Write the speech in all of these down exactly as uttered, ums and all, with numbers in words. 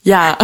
Ja.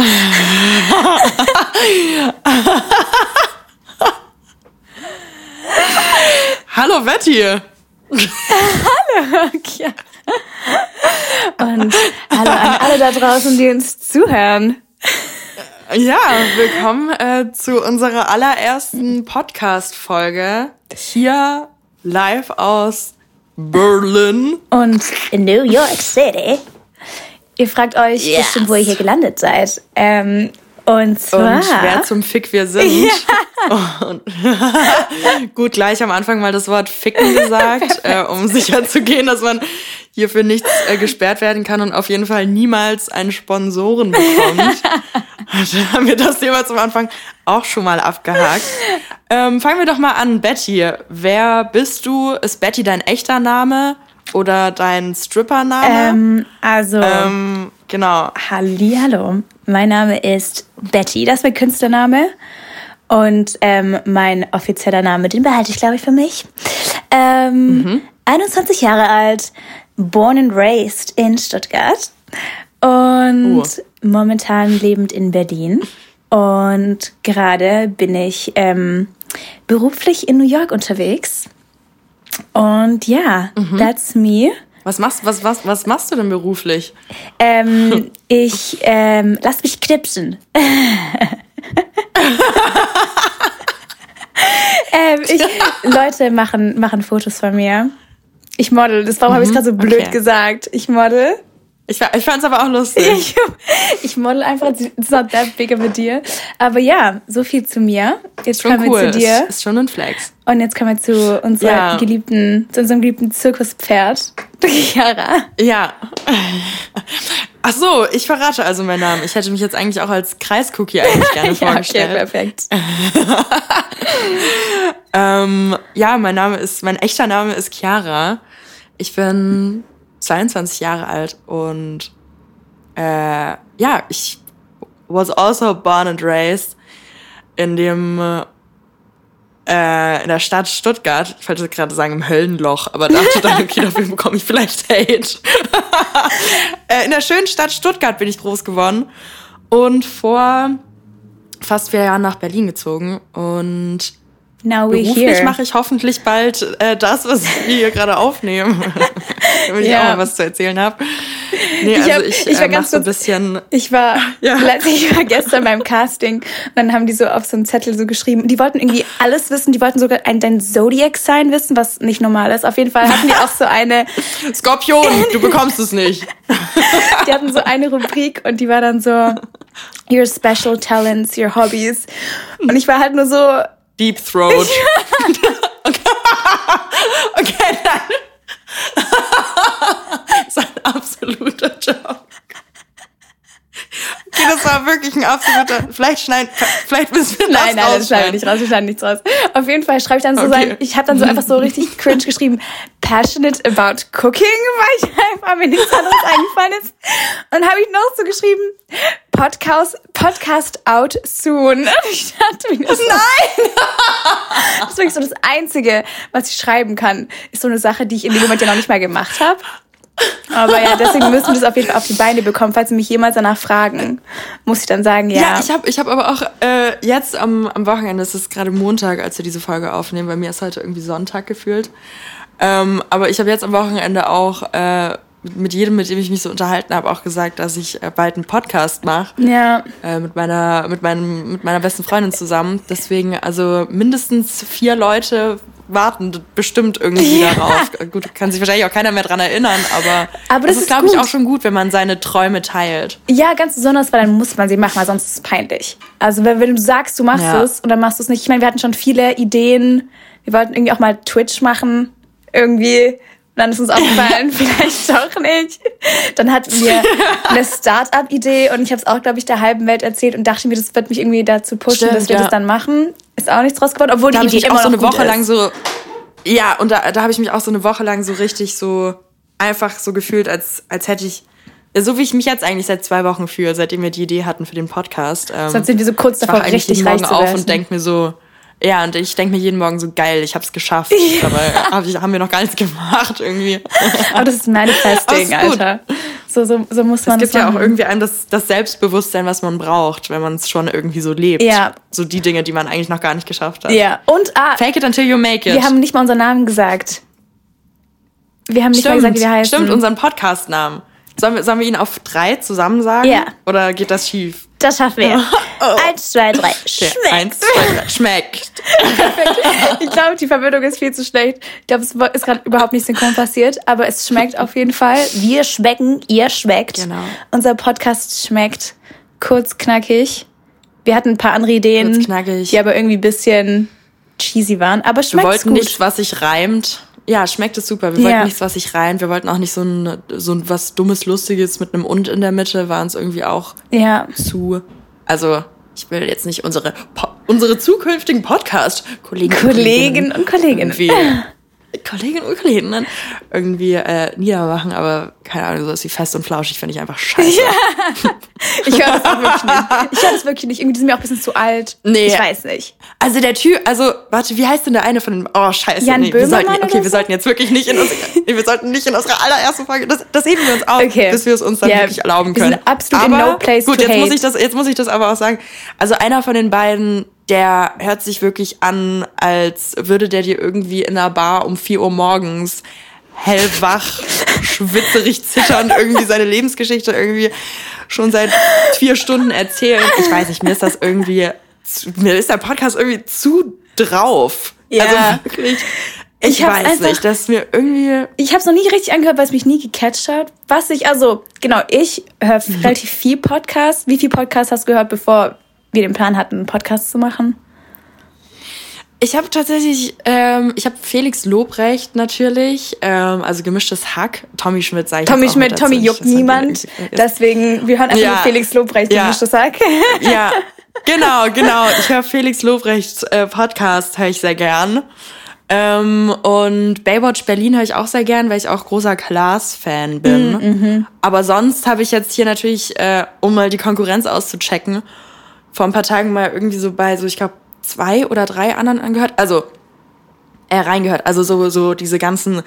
Hallo Betty. Hallo, Chiara. Und hallo an alle da draußen, die uns zuhören. Ja, willkommen äh, zu unserer allerersten Podcast-Folge. Hier live aus Berlin. Und in New York City. Ihr fragt euch yes. bestimmt, wo ihr hier gelandet seid. Ähm, und zwar... Und wer zum Fick wir sind. Ja. Und gut, gleich am Anfang mal das Wort Ficken gesagt, äh, um sicher zu gehen, dass man hier für nichts äh, gesperrt werden kann und auf jeden Fall niemals einen Sponsoren bekommt. Da haben wir das Thema zum Anfang auch schon mal abgehakt. Ähm, fangen wir doch mal an, Betty. Wer bist du? Ist Betty dein echter Name oder dein Strippername? Ähm, also, ähm, genau. Hallihallo. Mein Name ist Betty, das ist mein Künstlername. Und ähm, mein offizieller Name, den behalte ich, glaube ich, für mich. Ähm, mhm. einundzwanzig Jahre alt, born and raised in Stuttgart. Und uh. momentan lebend in Berlin. Und gerade bin ich ähm, beruflich in New York unterwegs. Und ja, mhm. that's me. Was machst, was, was, was machst du denn beruflich? Ähm, ich ähm, lass mich knipsen. ähm, ich, Leute machen, machen Fotos von mir. Ich model. Das, warum mhm. habe ich es gerade so blöd okay. gesagt? Ich model. Ich, ich fand es aber auch lustig. Ich, ich model einfach, it's not that big of a deal. Aber ja, so viel zu mir. Jetzt schon kommen cool. wir zu dir. Ist, ist schon ein Flex. Und jetzt kommen wir zu unserer ja. geliebten, zu unserem geliebten Zirkuspferd, Chiara. Ja. Ach so, ich verrate also meinen Namen. Ich hätte mich jetzt eigentlich auch als Kreiscookie eigentlich gerne ja, vorgestellt. Okay, perfekt. ähm, ja, mein Name ist, mein echter Name ist Chiara. Ich bin zweiundzwanzig Jahre alt und äh, ja, ich was also born and raised in dem äh, in der Stadt Stuttgart. Ich wollte gerade sagen im Höllenloch, aber dachte dann, okay, dafür bekomme ich vielleicht Hate. äh, in der schönen Stadt Stuttgart bin ich groß geworden und vor fast vier Jahren nach Berlin gezogen und Now we're beruflich here. mache ich hoffentlich bald äh, das, was wir hier gerade aufnehmen. Damit ich ja. auch mal was zu erzählen habe. Nee, ich also hab, ich, ich war äh, ganz so ein kurz, bisschen... Ich war, ja. ich war gestern beim Casting und dann haben die so auf so einen Zettel so geschrieben, die wollten irgendwie alles wissen, die wollten sogar ein, dein Zodiac-Sign wissen, was nicht normal ist. Auf jeden Fall hatten die auch so eine... Skorpion, du bekommst es nicht. Die hatten so eine Rubrik und die war dann so Your Special Talents, Your Hobbies. Und ich war halt nur so... Deep Throat. okay, okay dann. Das ist ein absoluter Joke. Okay, das war wirklich ein absoluter... Vielleicht schneiden... Vielleicht müssen wir das Nein, nein, das schneiden wir nicht raus. Wir schneiden nichts raus. Auf jeden Fall schreibe ich dann so okay. sein... Ich habe dann so einfach so richtig cringe geschrieben. Passionate about cooking, weil ich einfach mir nichts anderes eingefallen ist. Und habe ich noch so geschrieben... Podcast, Podcast out soon. Und ich dachte mir, das Nein! Das ist wirklich so das Einzige, was ich schreiben kann. Ist so eine Sache, die ich in dem Moment ja noch nicht mal gemacht habe. Aber ja, deswegen müssen wir das auf jeden Fall auf die Beine bekommen. Falls sie mich jemals danach fragen, muss ich dann sagen, ja. Ja, ich habe ich hab aber auch äh, jetzt am, am Wochenende, es ist gerade Montag, als wir diese Folge aufnehmen, bei mir ist heute irgendwie Sonntag gefühlt. Ähm, aber ich habe jetzt am Wochenende auch äh, mit jedem, mit dem ich mich so unterhalten habe, auch gesagt, dass ich äh, bald einen Podcast mache. Ja. Äh, mit meiner, mit meinem, mit meiner besten Freundin zusammen. Deswegen, also mindestens vier Leute warten bestimmt irgendwie ja. darauf. Gut, kann sich wahrscheinlich auch keiner mehr dran erinnern, aber, aber das, das ist, ist glaube ich, auch schon gut, wenn man seine Träume teilt. Ja, ganz besonders, weil dann muss man sie machen, weil sonst ist es peinlich. Also wenn, wenn du sagst, du machst ja. es und dann machst du es nicht. Ich meine, wir hatten schon viele Ideen. Wir wollten irgendwie auch mal Twitch machen. Irgendwie. Und dann ist uns aufgefallen, vielleicht doch nicht. Dann hatten wir eine Start-up-Idee und ich habe es auch, glaube ich, der halben Welt erzählt und dachte mir, das wird mich irgendwie dazu pushen, Stimmt, dass wir ja. das dann machen. Ist auch nichts draus geworden, obwohl da die Idee ich immer auch so noch eine gut Woche ist. lang so ja und da da habe ich mich auch so eine Woche lang so richtig so einfach so gefühlt, als als hätte ich so wie ich mich jetzt eigentlich seit zwei Wochen fühle, seitdem wir die Idee hatten für den Podcast. Ähm, Sonst sind wir so kurz davor, richtig reich zu werden. auf und denke mir so ja, und ich denke mir jeden Morgen so, geil, ich hab's geschafft. Dabei hab ich, haben wir noch gar nichts gemacht irgendwie. Aber das ist Manifesting, Alter. So, so, so muss man es gibt das ja machen. auch irgendwie einem das, das Selbstbewusstsein, was man braucht, wenn man es schon irgendwie so lebt. Ja. So die Dinge, die man eigentlich noch gar nicht geschafft hat. Ja. Und, ah, Fake it until you make it. wir haben nicht mal unseren Namen gesagt. Wir haben nicht stimmt, mal gesagt, wie wir heißen. Stimmt, unseren Podcast-Namen. Sollen wir, sollen wir ihn auf drei zusammen sagen? Ja. Oder geht das schief? Das schaffen wir. Oh. Eins, zwei, drei. Okay. Schmeckt. Eins, zwei, drei. Schmeckt. Ich glaube, die Verbindung ist viel zu schlecht. Ich glaube, es ist gerade überhaupt nicht synchron passiert, aber es schmeckt auf jeden Fall. Wir schmecken, ihr schmeckt. Genau. Unser Podcast schmeckt kurz, knackig. Wir hatten ein paar andere Ideen, Kurz, knackig. die aber irgendwie ein bisschen cheesy waren. Aber Wir schmeckt wollten gut. nichts, was sich reimt. Ja, schmeckt es super. Wir Ja. wollten nichts, was sich reimt. Wir wollten auch nicht so ein, so ein was Dummes, Lustiges mit einem Und in der Mitte. War uns irgendwie auch Ja. zu... Also, ich will jetzt nicht unsere po- unsere zukünftigen Podcast-Kollegen Kollegen und Kolleginnen. irgendwie Kolleginnen und Kolleginnen irgendwie äh, niedermachen, aber keine Ahnung, sowas wie fest und flauschig finde ich einfach scheiße. Ich höre das auch wirklich nicht. Ich höre das wirklich nicht. Irgendwie sind wir auch ein bisschen zu alt. Nee. Ich weiß nicht. Also der Typ, also warte, wie heißt denn der eine von den... Oh, scheiße. Jan nee, wir sollten, Böhmermann okay, oder wir so? sollten jetzt wirklich nicht in unsere, nee, wir sollten nicht in unsere allererste Folge, das, das heben wir uns auf, Okay. bis wir es uns dann Ja, wirklich erlauben wir können. sind absolut in aber, no place gut, to jetzt muss hate. ich das, jetzt muss ich das aber auch sagen. Also einer von den beiden, der hört sich wirklich an, als würde der dir irgendwie in einer Bar um vier Uhr morgens hellwach, schwitzerig, zitternd irgendwie seine Lebensgeschichte irgendwie schon seit vier Stunden erzählen. Ich weiß nicht, mir ist das irgendwie, zu, mir ist der Podcast irgendwie zu drauf. Ja. Also wirklich, ich, Ich hab's weiß einfach- nicht, dass mir irgendwie... Ich habe es noch nie richtig angehört, weil es mich nie gecatcht hat. Was ich, also, genau, ich höre relativ viel Podcasts. Wie viel Podcasts hast du gehört, bevor wir den Plan hatten, einen Podcast zu machen? Ich habe tatsächlich, ähm, ich habe Felix Lobrecht natürlich, ähm, also gemischtes Hack. Tommy Schmidt sage ich Tommy jetzt auch mit Schmidt, dazu, Tommy nicht, juckt dass er niemand. irgendwie ist. Deswegen, wir hören einfach Ja. nur Felix Lobrecht, Ja. wie ich das sag. Ja, genau, genau. Ich höre Felix Lobrechts äh, Podcast, höre ich sehr gern. Ähm, und Baywatch Berlin höre ich auch sehr gern, weil ich auch großer Klaas-Fan bin. Mhm, Aber sonst habe ich jetzt hier natürlich, äh, um mal die Konkurrenz auszuchecken, vor ein paar Tagen mal irgendwie so bei, so ich glaube, zwei oder drei anderen angehört. Also, äh, reingehört. Also so, so diese ganzen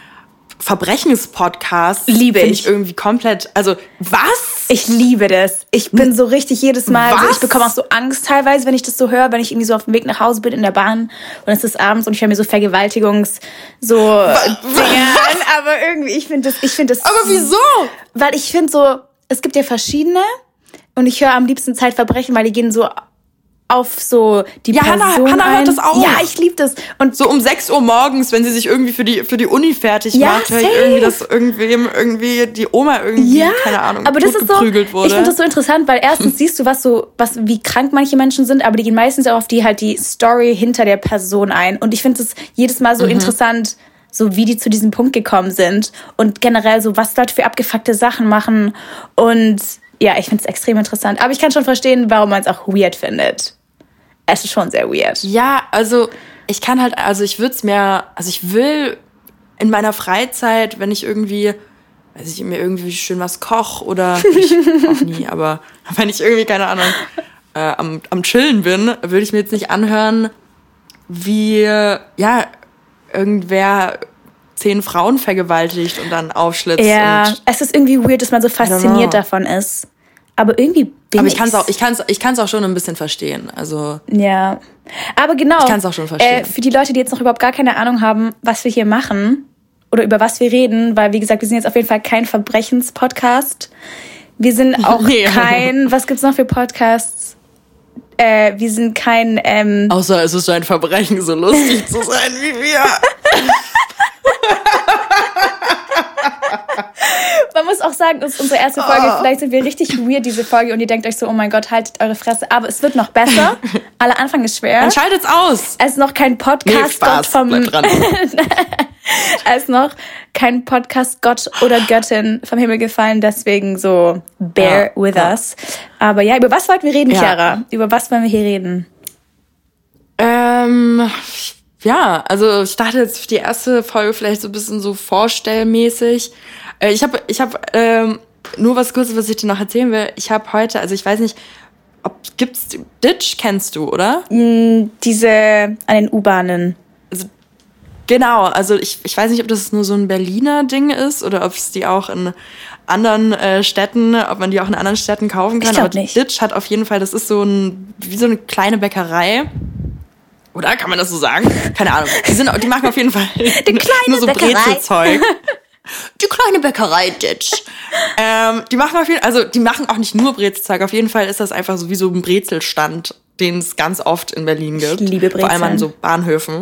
Verbrechenspodcasts. Liebe find ich. ich irgendwie komplett, also, was? Ich liebe das. Ich bin so richtig jedes Mal, so, Was? ich bekomme auch so Angst teilweise, wenn ich das so höre, wenn ich irgendwie so auf dem Weg nach Hause bin in der Bahn und es ist abends und ich höre mir so Vergewaltigungs, so Dinge an, aber irgendwie, ich finde das, ich finde das. Aber wieso? Weil ich finde so, es gibt ja verschiedene und ich höre am liebsten Zeitverbrechen, weil die gehen so auf so die Ja, Hannah- Person Hannah hört ein. das auch. Ja, ich liebe das. Und So um sechs Uhr morgens, wenn sie sich irgendwie für die, für die Uni fertig Ja, macht, höre ich safe. irgendwie, dass irgendwem irgendwie die Oma irgendwie, ja, keine Ahnung, aber das ist so, geprügelt wurde. ich finde das so interessant, weil erstens siehst du, was so, was, wie krank manche Menschen sind, aber die gehen meistens auch auf die halt die Story hinter der Person ein. Und ich finde es jedes Mal so Mhm. interessant, so wie die zu diesem Punkt gekommen sind und generell so, was Leute für abgefuckte Sachen machen. Und ja, ich finde es extrem interessant. Aber ich kann schon verstehen, warum man es auch weird findet. Es ist schon sehr weird. Ja, also ich kann halt, also ich würde es mir, also ich will in meiner Freizeit, wenn ich irgendwie, weiß ich, mir irgendwie schön was koch oder ich auch nie, aber wenn ich irgendwie, keine Ahnung, äh, am, am Chillen bin, würde ich mir jetzt nicht anhören, wie, ja, irgendwer zehn Frauen vergewaltigt und dann aufschlitzt. Ja, Und, es ist irgendwie weird, dass man so fasziniert know. davon ist. Aber irgendwie bin aber ich kann es ich's. auch, ich kann's, ich kann's auch schon ein bisschen verstehen. Also Ja. Aber genau. Ich kann's auch schon verstehen. Äh, für die Leute, die jetzt noch überhaupt gar keine Ahnung haben, was wir hier machen oder über was wir reden, weil, wie gesagt, wir sind jetzt auf jeden Fall kein Verbrechenspodcast. Wir sind auch Nee. kein, was gibt's noch für Podcasts? Äh, wir sind kein, ähm, außer es ist ein Verbrechen, so lustig zu sein wie wir. man muss auch sagen, das ist unsere erste Folge. Vielleicht sind wir richtig weird, diese Folge, und ihr denkt euch so, oh mein Gott, haltet eure Fresse. Aber es wird noch besser. Aller Anfang ist schwer. Dann schaltet's aus. Es ist noch kein Nee, Podcast Spaß, Gott vom bleib dran. Es ist noch kein Podcast Gott oder Göttin vom Himmel gefallen, deswegen so bear Ja, with ja. us. Aber ja, über was wollten wir reden, Ja. Chiara? Über was wollen wir hier reden? Ähm, ja, also ich dachte jetzt für die erste Folge vielleicht so ein bisschen so vorstellmäßig. Äh, ich habe ich hab, ähm, nur was Kurzes, was ich dir noch erzählen will. Ich habe heute, also ich weiß nicht, ob gibt's Ditch kennst du, oder? Diese an den U-Bahnen. Genau, also ich, ich weiß nicht, ob das nur so ein Berliner Ding ist oder ob es die auch in anderen äh, Städten, ob man die auch in anderen Städten kaufen kann. Ich glaub Aber nicht. Ditch hat auf jeden Fall, das ist so ein, wie so eine kleine Bäckerei. Oder kann man das so sagen? Keine Ahnung. Die, sind, die machen auf jeden Fall Die kleine nur so Bäckerei. Brezelzeug. Die kleine Bäckerei Ditch. ähm, die machen auf jeden also die machen auch nicht nur Brezelzeug. Auf jeden Fall ist das einfach so wie so ein Brezelstand, den es ganz oft in Berlin gibt. Ich liebe Brezeln. Vor allem an so Bahnhöfen.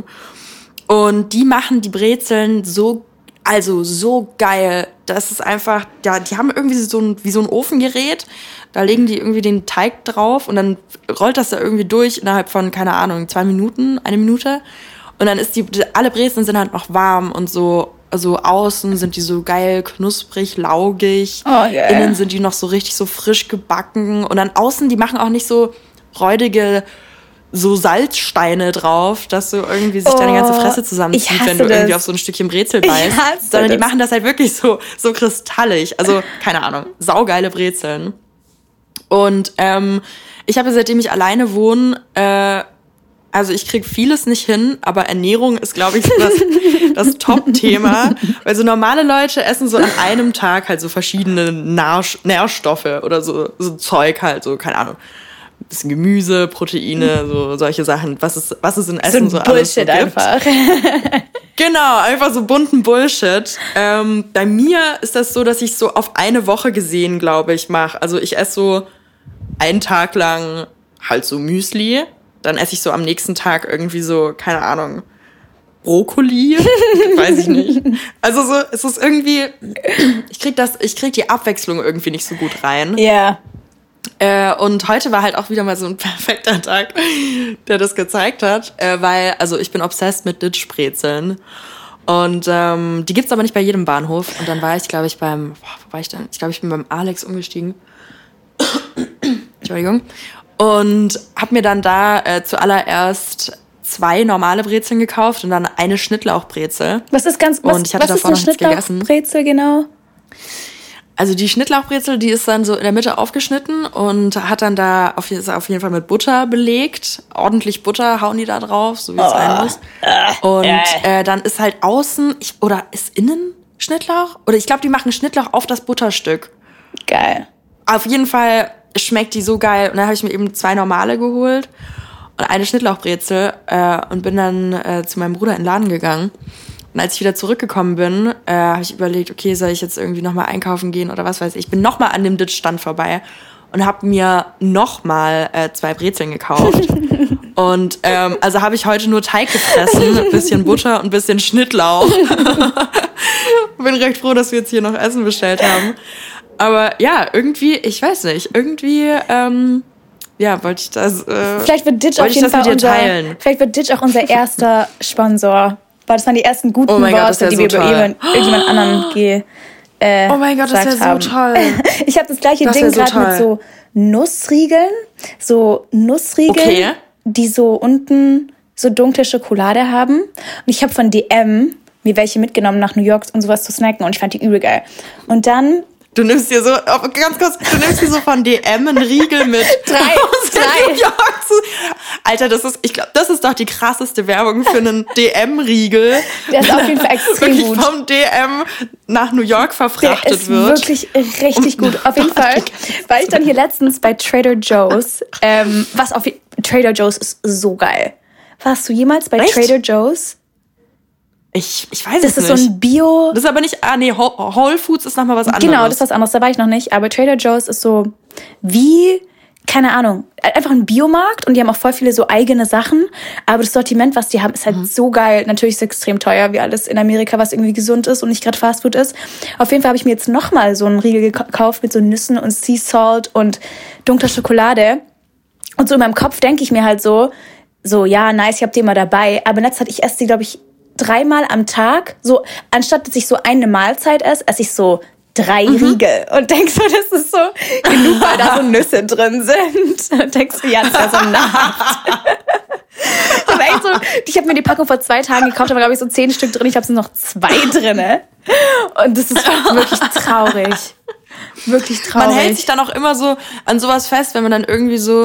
Und die machen die Brezeln so, also so geil. Das ist einfach, ja, die haben irgendwie so ein, wie so ein Ofengerät. Da legen die irgendwie den Teig drauf und dann rollt das da irgendwie durch innerhalb von, keine Ahnung, zwei Minuten, eine Minute. Und dann ist die, alle Brezeln sind halt noch warm und so, also außen sind die so geil, knusprig, laugig. Oh, yeah. Innen sind die noch so richtig so frisch gebacken. Und dann außen, die machen auch nicht so räudige so Salzsteine drauf, dass so irgendwie sich oh, deine ganze Fresse zusammenzieht, wenn du das. irgendwie auf so ein Stückchen Brezel beißt. Sondern die das. machen das halt wirklich so, so kristallig. Also, keine Ahnung, saugeile Brezeln. Und ähm, ich habe, seitdem ich alleine wohne, äh, also ich krieg vieles nicht hin, aber Ernährung ist, glaube ich, so das, das Top-Thema. Weil so normale Leute essen so an einem Tag halt so verschiedene Nähr- Nährstoffe oder so, so Zeug halt, so, keine Ahnung. Ein bisschen Gemüse, Proteine, so solche Sachen. Was ist, was ist in Essen so, so alles so Bullshit gibt. einfach. Genau, einfach so bunten Bullshit. Ähm, bei mir ist das so, dass ich so auf eine Woche gesehen, glaube ich, mache. Also ich esse so einen Tag lang halt so Müsli. Dann esse ich so am nächsten Tag irgendwie so, keine Ahnung, Brokkoli. Weiß ich nicht. Also so, es ist irgendwie, ich krieg das, ich krieg die Abwechslung irgendwie nicht so gut rein. Ja. Äh, und heute war halt auch wieder mal so ein perfekter Tag, der das gezeigt hat, äh, weil, also ich bin obsessed mit Ditch-Brezeln und ähm, die gibt's aber nicht bei jedem Bahnhof und dann war ich, glaube ich, beim, boah, wo war ich denn? Ich glaube, ich bin beim Alex umgestiegen. Entschuldigung. Und hab mir dann da äh, zuallererst zwei normale Brezeln gekauft und dann eine Schnittlauchbrezel. Was ist ganz, was, und ich hatte was ist davor eine noch nichts gegessen. Schnittlauchbrezel genau? Also die Schnittlauchbrezel, die ist dann so in der Mitte aufgeschnitten und hat dann da auf, ist auf jeden Fall mit Butter belegt. Ordentlich Butter hauen die da drauf, so wie es Oh. sein muss. Und äh, dann ist halt außen, ich, oder ist innen Schnittlauch? Oder ich glaube, die machen Schnittlauch auf das Butterstück. Geil. Auf jeden Fall schmeckt die so geil. Und dann habe ich mir eben zwei normale geholt und eine Schnittlauchbrezel äh, und bin dann äh, zu meinem Bruder in den Laden gegangen. Und als ich wieder zurückgekommen bin, äh, habe ich überlegt, okay, soll ich jetzt irgendwie nochmal einkaufen gehen oder was weiß ich. Ich bin nochmal an dem Ditch-Stand vorbei und habe mir nochmal äh, zwei Brezeln gekauft. Und ähm, also habe ich heute nur Teig gefressen, ein bisschen Butter und ein bisschen Schnittlauch. Bin recht froh, dass wir jetzt hier noch Essen bestellt haben. Aber ja, irgendwie, ich weiß nicht, irgendwie, ähm, ja, wollte ich das, äh, Vielleicht wird Ditch auf wollte ich jeden das mit Fall dir unser, teilen. vielleicht wird Ditch auch unser erster Sponsor. Weil das waren die ersten guten Oh mein Gott, Worte, das die wär wir so über toll. irgendjemand, irgendjemand anderen ge, äh, Oh mein Gott, das gesagt wäre haben. so toll. Ich habe das gleiche Das Ding wär so gerade mit toll. so Nussriegeln. So Nussriegeln, Okay. die so unten so dunkle Schokolade haben. Und ich habe von D M mir welche mitgenommen nach New York und sowas zu snacken und ich fand die übel geil. Und dann Du nimmst dir so, oh, ganz kurz, du nimmst dir so von D M einen Riegel mit. Drei, aus drei. New York zu, Alter, das ist, ich glaube, das ist doch die krasseste Werbung für einen D M-Riegel. Der ist auf jeden Fall extrem wirklich gut. vom D M nach New York verfrachtet Der ist wird. wirklich richtig gut. Auf jeden Fall war ich dann hier letztens bei Trader Joe's. Ähm, was auf Trader Joe's ist so geil. Warst du jemals bei Echt? Trader Joe's? Ich, ich weiß Das es ist nicht. so ein Bio... Das ist aber nicht, ah nee, Whole Whole Foods ist nochmal was anderes. Genau, das ist was anderes. Da war ich noch nicht. Aber Trader Joe's ist so wie, keine Ahnung, einfach ein Biomarkt und die haben auch voll viele so eigene Sachen. Aber das Sortiment, was die haben, ist halt mhm. so geil. Natürlich ist es extrem teuer, wie alles in Amerika, was irgendwie gesund ist und nicht gerade Fastfood ist. Auf jeden Fall habe ich mir jetzt nochmal so einen Riegel gekauft mit so Nüssen und Sea Salt und dunkler Schokolade. Und so in meinem Kopf denke ich mir halt so, so, ja, nice, ich hab die immer dabei. Aber in letzter Zeit, ich esse die, glaube ich, dreimal am Tag. So, anstatt dass ich so eine Mahlzeit esse, esse ich so drei mhm. Riegel. Und denkst so, das ist so genug, weil da so Nüsse drin sind. Und denkst du, ja, das wäre so nahrhaft. Aber echt so, ich habe mir die Packung vor zwei Tagen gekauft, da war, glaube ich, so zehn Stück drin. Ich habe nur noch zwei drinne. Und das ist wirklich traurig. Wirklich traurig. Man hält sich dann auch immer so an sowas fest, wenn man dann irgendwie so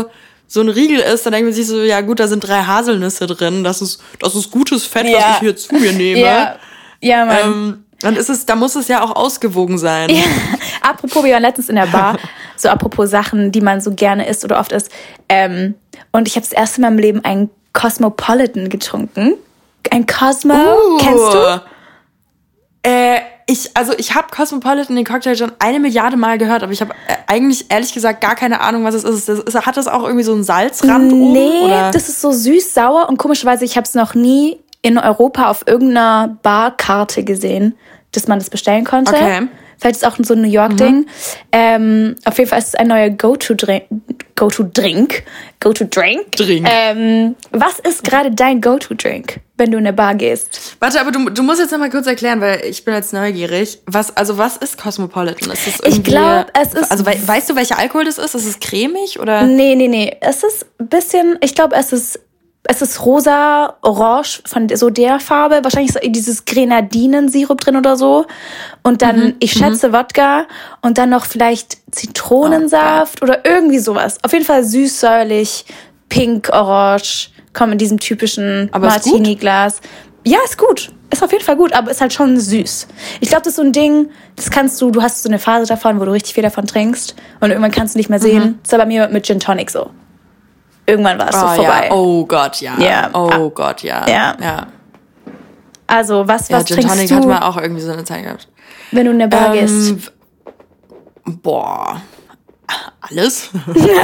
so ein Riegel ist, dann denkt man sich so, ja gut, da sind drei Haselnüsse drin, das ist, das ist gutes Fett, ja. was ich hier zu mir nehme. Ja, ja Mann. Ähm, dann ist es, da muss es ja auch ausgewogen sein. Ja. Apropos, wir waren letztens in der Bar, so apropos Sachen, die man so gerne isst oder oft isst. Ähm, und ich habe das erste Mal im Leben einen Cosmopolitan getrunken. Ein Cosmo, uh, kennst du? Äh, ich, also ich habe Cosmopolitan, den Cocktail, schon eine Milliarde Mal gehört, aber ich habe äh, eigentlich ehrlich gesagt gar keine Ahnung, was es ist. Das ist. Hat das auch irgendwie so einen Salzrand oben? Nee, oder? Das ist so süß-sauer und komischerweise, ich habe es noch nie in Europa auf irgendeiner Barkarte gesehen, dass man das bestellen konnte. Okay. Vielleicht ist es auch so ein New York-Ding. Mhm. Ähm, auf jeden Fall ist es ein neuer Go-To-Drink. Go-To-Drink. Go-To-Drink. Drink. Ähm, was ist gerade dein Go-To-Drink, wenn du in eine Bar gehst? Warte, aber du, du musst jetzt noch mal kurz erklären, weil ich bin jetzt neugierig. Was, also was ist Cosmopolitan? Ist das irgendwie, ich glaube, es ist... Also we, weißt du, welcher Alkohol das ist? Ist es cremig oder? Nee, nee, nee. Es ist ein bisschen... Ich glaube, es ist... Es ist rosa, orange, von so der Farbe. Wahrscheinlich ist dieses Grenadinensirup drin oder so. Und dann, mhm, ich schätze, mhm. Wodka. Und dann noch vielleicht Zitronensaft oh, oder irgendwie sowas. Auf jeden Fall süß, säuerlich, pink, orange. Kommt in diesem typischen Martini-Glas. Ja, ist gut. Ist auf jeden Fall gut, aber ist halt schon süß. Ich glaube, das ist so ein Ding, das kannst du, du hast so eine Phase davon, wo du richtig viel davon trinkst. Und irgendwann kannst du nicht mehr sehen. Mhm. Das ist bei mir mit Gin Tonic so. Irgendwann war es so oh, vorbei. Ja. Oh Gott, ja. ja. Oh ah. Gott, ja. ja. ja. Also, was, ja, was Gin trinkst Tonic du? hat man auch irgendwie so eine Zeit gehabt. Wenn du in der Bar ähm, gehst. Boah. Alles?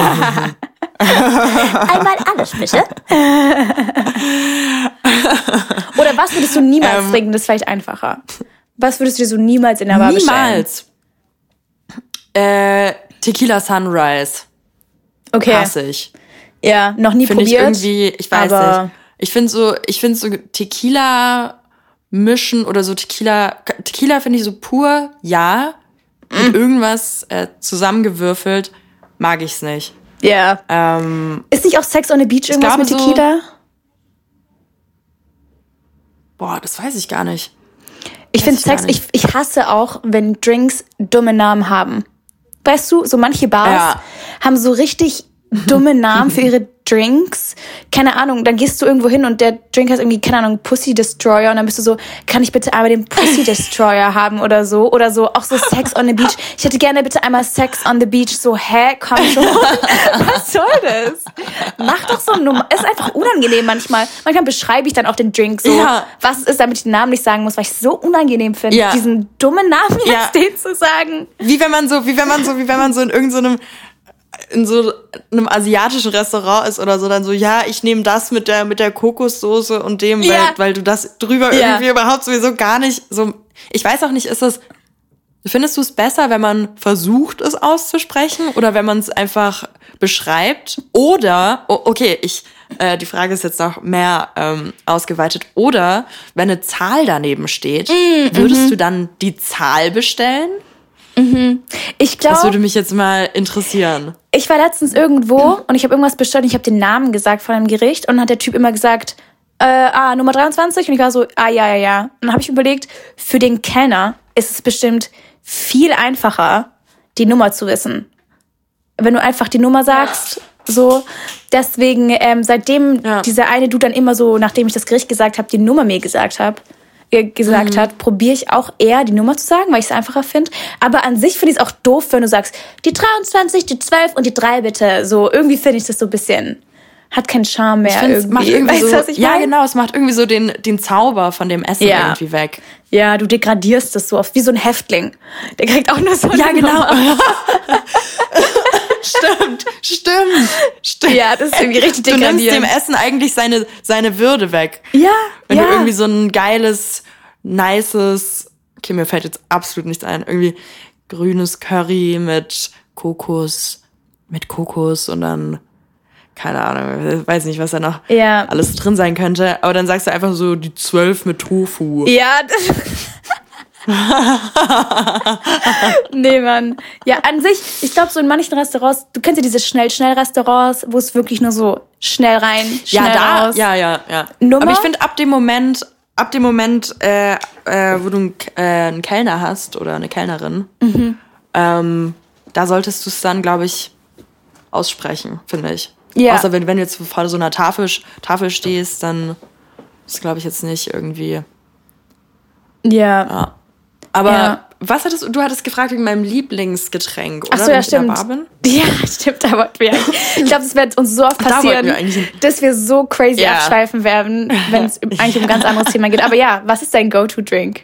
Einmal alles, bitte. Oder was würdest du niemals ähm, trinken? Das ist vielleicht einfacher. Was würdest du dir so niemals in der Bar niemals. bestellen? Niemals. Äh, Tequila Sunrise. Okay. Hasse ich. Ja, noch nie find probiert. Ich irgendwie, ich weiß aber nicht. Ich finde so, ich finde so Tequila mischen oder so Tequila, Tequila finde ich so pur, ja. Mm. Mit irgendwas äh, zusammengewürfelt, mag ich's nicht. Ja. Yeah. Ähm, Ist nicht auch Sex on the Beach irgendwas mit Tequila? So, boah, das weiß ich gar nicht. Ich finde Sex, ich, ich hasse auch, wenn Drinks dumme Namen haben. Weißt du, so manche Bars ja. haben so richtig dumme Namen für ihre Drinks. Keine Ahnung, dann gehst du irgendwo hin und der Drink heißt irgendwie, keine Ahnung, Pussy Destroyer und dann bist du so, kann ich bitte einmal den Pussy Destroyer haben oder so? Oder so, auch so Sex on the Beach. Ich hätte gerne bitte einmal Sex on the Beach. So, hä, komm schon. Was soll das? Mach doch so ein Nummer. Es ist einfach unangenehm manchmal. Manchmal beschreibe ich dann auch den Drink so, ja. was es ist, damit ich den Namen nicht sagen muss, weil ich es so unangenehm finde, ja. diesen dummen Namen jetzt ja. den zu sagen. Wie wenn man so, wie wenn man so, wie wenn man so in irgendeinem in so einem asiatischen Restaurant ist oder so, dann so, ja, ich nehme das mit der mit der Kokossoße und dem, weil, ja. weil du das drüber ja. irgendwie überhaupt sowieso gar nicht so. Ich weiß auch nicht, ist das, findest du es besser, wenn man versucht, es auszusprechen oder wenn man es einfach beschreibt? Oder, oh, okay, ich, äh, die Frage ist jetzt noch mehr ähm, ausgeweitet, oder wenn eine Zahl daneben steht, mm, würdest mm-hmm. du dann die Zahl bestellen? Mhm. Ich glaube, das würde mich jetzt mal interessieren. Ich war letztens irgendwo und ich habe irgendwas bestellt und ich habe den Namen gesagt von einem Gericht und dann hat der Typ immer gesagt, äh, ah, Nummer dreiundzwanzig und ich war so, ah, ja, ja, ja. Und dann habe ich überlegt, für den Kellner ist es bestimmt viel einfacher, die Nummer zu wissen. Wenn du einfach die Nummer sagst, ja. so. Deswegen, ähm, seitdem ja. dieser eine Dude dann immer so, nachdem ich das Gericht gesagt habe, die Nummer mir gesagt habe, gesagt mhm. hat, probiere ich auch eher die Nummer zu sagen, weil ich es einfacher finde. Aber an sich finde ich es auch doof, wenn du sagst, die dreiundzwanzig, die zwölf und die drei bitte. So, irgendwie finde ich das so ein bisschen, hat keinen Charme mehr ich irgendwie. Macht irgendwie weißt so, du, was ich ja, meine? genau, es macht irgendwie so den, den Zauber von dem Essen ja. irgendwie weg. Ja, du degradierst das so oft, wie so ein Häftling. Der kriegt auch nur so eine Ja, genau. Nummer. Stimmt, stimmt, stimmt. Ja, das ist irgendwie richtig degradierend. Du nimmst dem Essen eigentlich seine, seine Würde weg. Ja, Wenn ja. du irgendwie so ein geiles, nices, okay, mir fällt jetzt absolut nichts ein, irgendwie grünes Curry mit Kokos, mit Kokos und dann, keine Ahnung, weiß nicht, was da noch ja. alles drin sein könnte, aber dann sagst du einfach so die zwölf mit Tofu. Ja, das nee, Mann. Ja, an sich, ich glaube, so in manchen Restaurants, du kennst ja diese Schnell-Schnell-Restaurants, wo es wirklich nur so schnell rein, schnell ja, da, raus. Ja, ja, ja. Nummer? Aber ich finde, ab dem Moment, ab dem Moment, äh, äh, wo du einen, äh, einen Kellner hast oder eine Kellnerin, mhm. ähm, da solltest du es dann, glaube ich, aussprechen, finde ich. Ja. Außer wenn, wenn du jetzt vor so einer Tafel, Tafel stehst, dann ist, glaube ich, jetzt nicht irgendwie... Ja. ja. Aber ja. was hattest du? Du hattest gefragt wegen meinem Lieblingsgetränk, oder? Ach so, ja, stimmt. Ja, stimmt. Da wollten wir ich glaube, das wird uns so oft passieren, da wir dass wir so crazy ja. abschweifen werden, wenn es eigentlich um ein ganz anderes Thema geht. Aber ja, was ist dein Go-To-Drink?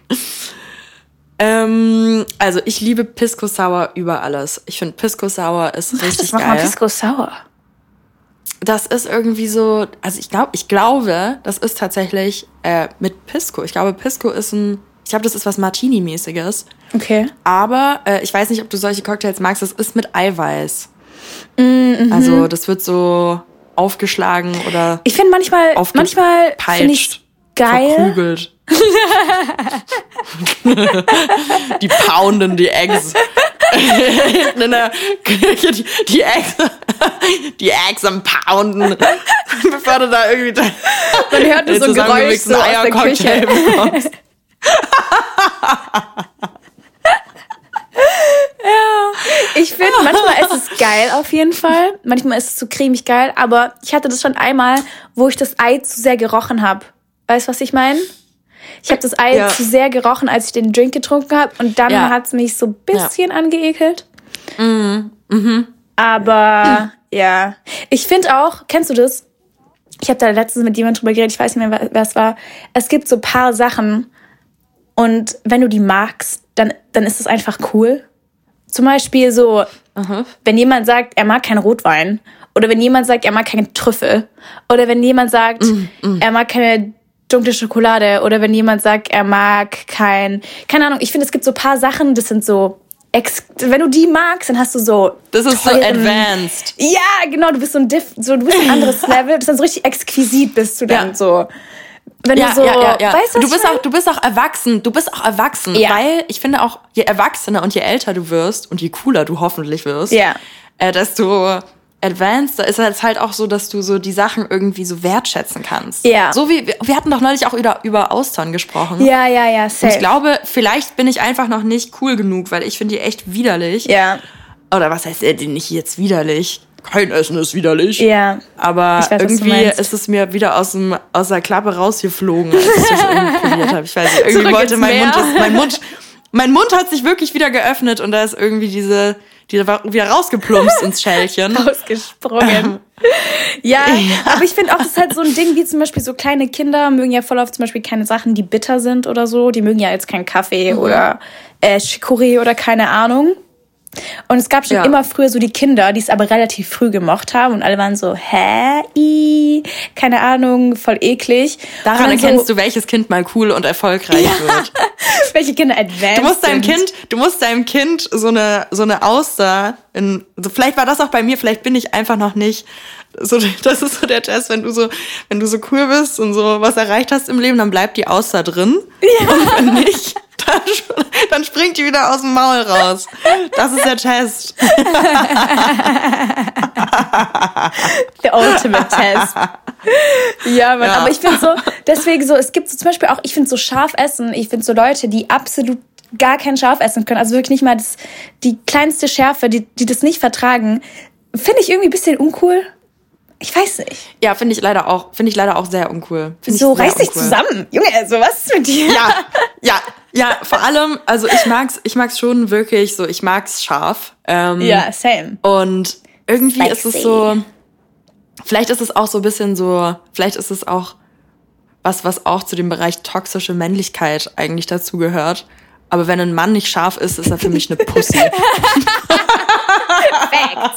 Ähm, also ich liebe Pisco Sour über alles. Ich finde Pisco Sour ist was, richtig das geil. Mal Pisco Sour? Das ist irgendwie so, also ich glaube, ich glaube, das ist tatsächlich äh, mit Pisco. Ich glaube, Pisco ist ein, ich glaube, das ist was Martini-mäßiges. Okay. Aber äh, ich weiß nicht, ob du solche Cocktails magst. Das ist mit Eiweiß. Mm-hmm. Also das wird so aufgeschlagen oder ich finde manchmal, manchmal finde ich geil. Verprügelt. Die pounden die Eggs. die, die Eggs. Die Eggs am Pounden. Bevor du da irgendwie da man hört so ein Geräusch so aus der Küche. bekommst. Ja, ich finde, manchmal ist es geil auf jeden Fall. Manchmal ist es zu cremig geil. Aber ich hatte das schon einmal, wo ich das Ei zu sehr gerochen habe. Weißt du, was ich meine? Ich habe das Ei ja. zu sehr gerochen, als ich den Drink getrunken habe. Und dann ja. hat es mich so ein bisschen ja. angeekelt. Mhm. Mhm. Aber mhm. ja, ich finde auch, kennst du das? Ich habe da letztens mit jemandem drüber geredet, ich weiß nicht mehr, wer es war. Es gibt so ein paar Sachen und wenn du die magst, dann, dann ist es einfach cool. Zum Beispiel so, uh-huh. wenn jemand sagt, er mag keinen Rotwein oder wenn jemand sagt, er mag keinen Trüffel oder wenn jemand sagt, mm, mm. er mag keine dunkle Schokolade oder wenn jemand sagt, er mag kein, keine Ahnung, ich finde, es gibt so ein paar Sachen, das sind so, ex- wenn du die magst, dann hast du so das ist teuren, so advanced. Ja, genau, du bist so ein, Diff, so, du bist ein anderes Level, das ist dann so richtig exquisit bist du dann ja. so. Wenn ja, du so, ja, ja, ja. weißt du, du bist auch, du bist auch erwachsen, du bist auch erwachsen, ja. weil ich finde auch, je erwachsener und je älter du wirst und je cooler du hoffentlich wirst, ja. äh, desto advanced, da ist es halt auch so, dass du so die Sachen irgendwie so wertschätzen kannst. Ja. So wie, wir hatten doch neulich auch über, über Austern gesprochen. Ja, ja, ja, safe. Und ich glaube, vielleicht bin ich einfach noch nicht cool genug, weil ich finde die echt widerlich. Ja. Oder was heißt die nicht jetzt widerlich? Kein Essen ist widerlich. Ja. Aber weiß, irgendwie ist es mir wieder aus, dem, aus der Klappe rausgeflogen, als ich das irgendwie probiert habe. Ich weiß nicht, irgendwie Zurück wollte mein Meer. Mund, das, mein Mund, mein Mund hat sich wirklich wieder geöffnet und da ist irgendwie diese, die war wieder rausgeplumpst ins Schälchen. Rausgesprungen. ja, ja, aber ich finde auch, das ist halt so ein Ding, wie zum Beispiel so kleine Kinder mögen ja voll oft zum Beispiel keine Sachen, die bitter sind oder so. Die mögen ja jetzt keinen Kaffee mhm. oder äh, Chicorée oder keine Ahnung. Und es gab schon ja. immer früher so die Kinder, die es aber relativ früh gemocht haben und alle waren so, hä, i, keine Ahnung, voll eklig. Daran erkennst so, du, welches Kind mal cool und erfolgreich ja. wird. Welche Kinder advanced du musst deinem sind. Kind, du musst deinem Kind so eine so eine Auster in, so, vielleicht war das auch bei mir, vielleicht bin ich einfach noch nicht so, das ist so der Test, wenn du so wenn du so cool bist und so was erreicht hast im Leben, dann bleibt die Auster drin. Ja. Und wenn nicht, dann, dann springt die wieder aus dem Maul raus. Das ist der Test. The ultimate test. Ja, Mann, ja. aber ich finde so, deswegen so, es gibt so zum Beispiel auch, ich finde so scharf essen, ich finde so Leute, die absolut gar kein scharf essen können, also wirklich nicht mal das, die kleinste Schärfe, die, die das nicht vertragen, finde ich irgendwie ein bisschen uncool. Ich weiß nicht. Ja, finde ich leider auch, finde ich leider auch sehr uncool. Find so, reiß dich zusammen. Junge, so was ist mit dir? Ja, ja, ja, vor allem, also ich mag's, ich mag's schon wirklich so, ich mag's scharf. Ähm, ja, same. Und irgendwie Spicy. ist es so, vielleicht ist es auch so ein bisschen so, vielleicht ist es auch was, was auch zu dem Bereich toxische Männlichkeit eigentlich dazu gehört. Aber wenn ein Mann nicht scharf ist, ist er für mich eine Pussy. Facts.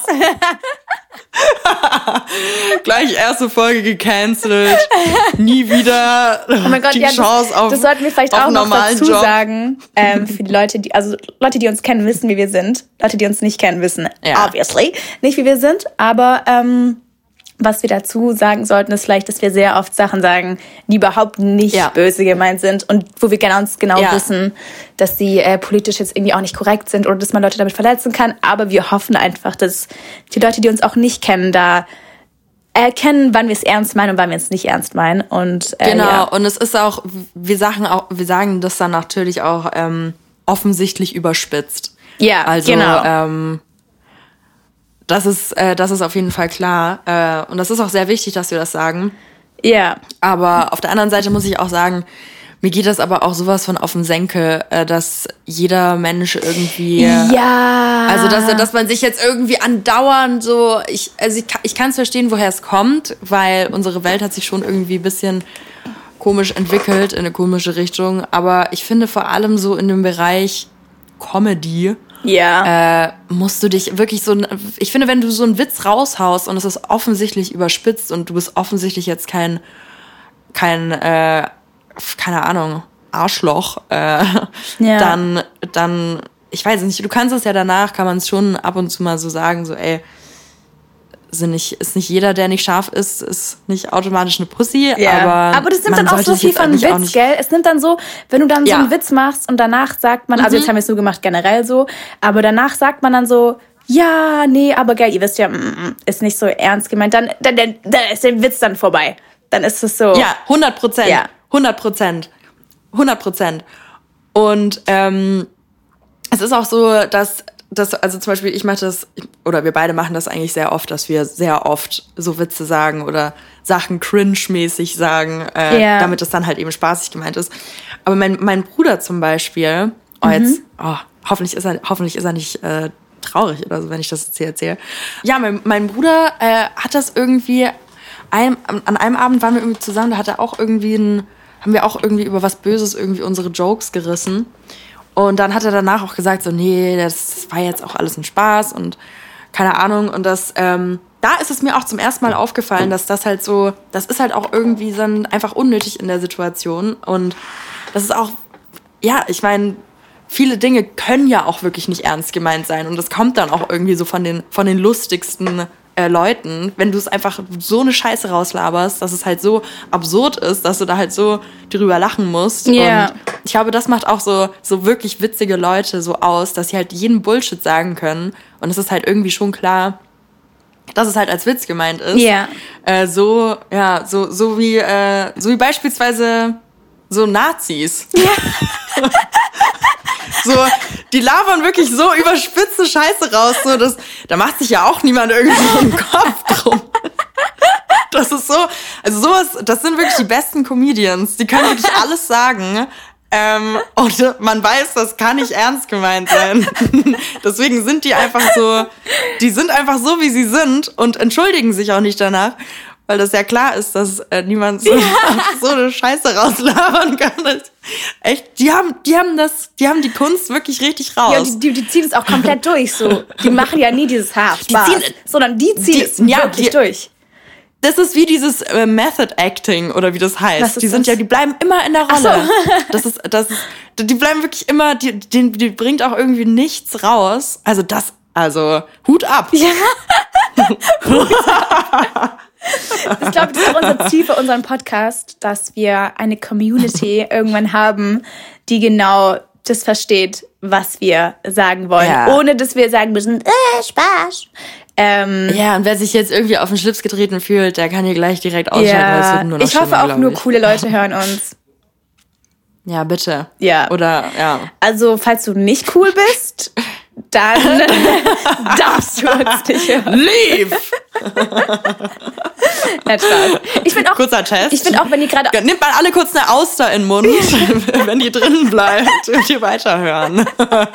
Gleich erste Folge gecancelt. Nie wieder oh mein Gott, die ja, Chance das, auf das sollten wir vielleicht auf auch noch dazu Job. sagen. Ähm, für die Leute, die, also Leute, die uns kennen, wissen, wie wir sind. Leute, die uns nicht kennen, wissen, ja. obviously, nicht, wie wir sind. Aber ähm, was wir dazu sagen sollten, ist vielleicht, dass wir sehr oft Sachen sagen, die überhaupt nicht ja. böse gemeint sind und wo wir ganz genau ja. wissen, dass sie äh, politisch jetzt irgendwie auch nicht korrekt sind oder dass man Leute damit verletzen kann. Aber wir hoffen einfach, dass die Leute, die uns auch nicht kennen, da erkennen, wann wir es ernst meinen und wann wir es nicht ernst meinen. Und, äh, genau, ja. und es ist auch, wir sagen auch, wir sagen das dann natürlich auch ähm, offensichtlich überspitzt. Ja, also, genau. Ähm, Das ist, äh, das ist auf jeden Fall klar. Äh, und das ist auch sehr wichtig, dass wir das sagen. Ja. Aber auf der anderen Seite muss ich auch sagen, mir geht das aber auch sowas von auf den Senkel, äh, dass jeder Mensch irgendwie... Ja. Also, dass, dass man sich jetzt irgendwie andauernd so... Ich, also ich, ich kann es verstehen, woher es kommt, weil unsere Welt hat sich schon irgendwie ein bisschen komisch entwickelt, in eine komische Richtung. Aber ich finde vor allem so in dem Bereich Comedy... Ja. Äh, musst du dich wirklich so, ich finde, wenn du so einen Witz raushaust und es ist offensichtlich überspitzt und du bist offensichtlich jetzt kein, kein, äh, keine Ahnung, Arschloch, äh, ja. dann, dann, ich weiß nicht, du kannst es ja danach, kann man es schon ab und zu mal so sagen, so, ey, sind nicht, ist nicht jeder, der nicht scharf ist, ist nicht automatisch eine Pussy, ja. aber aber das nimmt dann auch so viel von Witz, gell? Es nimmt dann so, wenn du dann ja. so einen Witz machst und danach sagt man, mhm. also jetzt haben wir es so gemacht, generell so, aber danach sagt man dann so, ja, nee, aber geil, ihr wisst ja, ist nicht so ernst gemeint, dann, dann, dann, dann ist der Witz dann vorbei. Dann ist es so. Ja, hundert Prozent. Ja. hundert Prozent. hundert Prozent. Und ähm, es ist auch so, dass Das, also zum Beispiel, ich mache das, oder wir beide machen das eigentlich sehr oft, dass wir sehr oft so Witze sagen oder Sachen cringe-mäßig sagen, äh, yeah. damit es dann halt eben spaßig gemeint ist. Aber mein, mein Bruder zum Beispiel, oh, jetzt, oh, hoffentlich ist er, hoffentlich ist er nicht äh, traurig oder so, wenn ich das jetzt hier erzähle. Ja, mein, mein Bruder äh, hat das irgendwie, ein, an einem Abend waren wir irgendwie zusammen, da hat er auch irgendwie ein, haben wir auch irgendwie über was Böses irgendwie unsere Jokes gerissen. Und dann hat er danach auch gesagt, so, nee, das war jetzt auch alles ein Spaß und keine Ahnung. Und das, ähm, da ist es mir auch zum ersten Mal aufgefallen, dass das halt so, das ist halt auch irgendwie dann einfach unnötig in der Situation. Und das ist auch, ja, ich meine, viele Dinge können ja auch wirklich nicht ernst gemeint sein. Und das kommt dann auch irgendwie so von den, von den lustigsten äh, Leuten, wenn du es einfach so eine Scheiße rauslaberst, dass es halt so absurd ist, dass du da halt so drüber lachen musst. Yeah. Und ich glaube, das macht auch so, so wirklich witzige Leute so aus, dass sie halt jeden Bullshit sagen können. Und es ist halt irgendwie schon klar, dass es halt als Witz gemeint ist. Yeah. Äh, so, ja, so, so wie, äh, so wie beispielsweise so Nazis. Ja. So, die labern wirklich so überspitze Scheiße raus, so dass, da macht sich ja auch niemand irgendwie im Kopf drum. Das ist so, also sowas, das sind wirklich die besten Comedians, die können wirklich alles sagen, ähm, und man weiß, das kann nicht ernst gemeint sein. Deswegen sind die einfach so, die sind einfach so, wie sie sind und entschuldigen sich auch nicht danach. Weil das ja klar ist, dass äh, niemand so, ja. so eine Scheiße rauslabern kann. Das, echt, die haben, die haben das, die haben die Kunst wirklich richtig raus. Ja, die, die, die ziehen es auch komplett durch. So, die machen ja nie dieses Haar Spaß, die ziehen, sondern die ziehen die, es ja, wirklich die, durch. Das ist wie dieses äh, Method Acting oder wie das heißt. Die sind das? ja, die bleiben immer in der Rolle. So. Das ist, das ist, die bleiben wirklich immer, die, die, die bringt auch irgendwie nichts raus. Also das, also Hut ab. Ja. Hut ab. Ich glaube, das ist auch unser Ziel für unseren Podcast, dass wir eine Community irgendwann haben, die genau das versteht, was wir sagen wollen, ja. ohne dass wir sagen müssen, äh, Spaß. Ähm, ja, und wer sich jetzt irgendwie auf den Schlips getreten fühlt, der kann hier gleich direkt ausschalten. Ja, weil es wird nur noch ich hoffe auch nur ich. coole Leute hören uns. Ja, bitte. Ja. Oder, ja. Also, falls du nicht cool bist, dann darfst du uns nicht hören. Leave! Nein, Spaß. Ich bin auch, kurzer Test. Ich bin auch, wenn die gerade... Ja, nimmt mal alle kurz eine Auster in den Mund, wenn die drinnen bleibt und ihr weiterhören.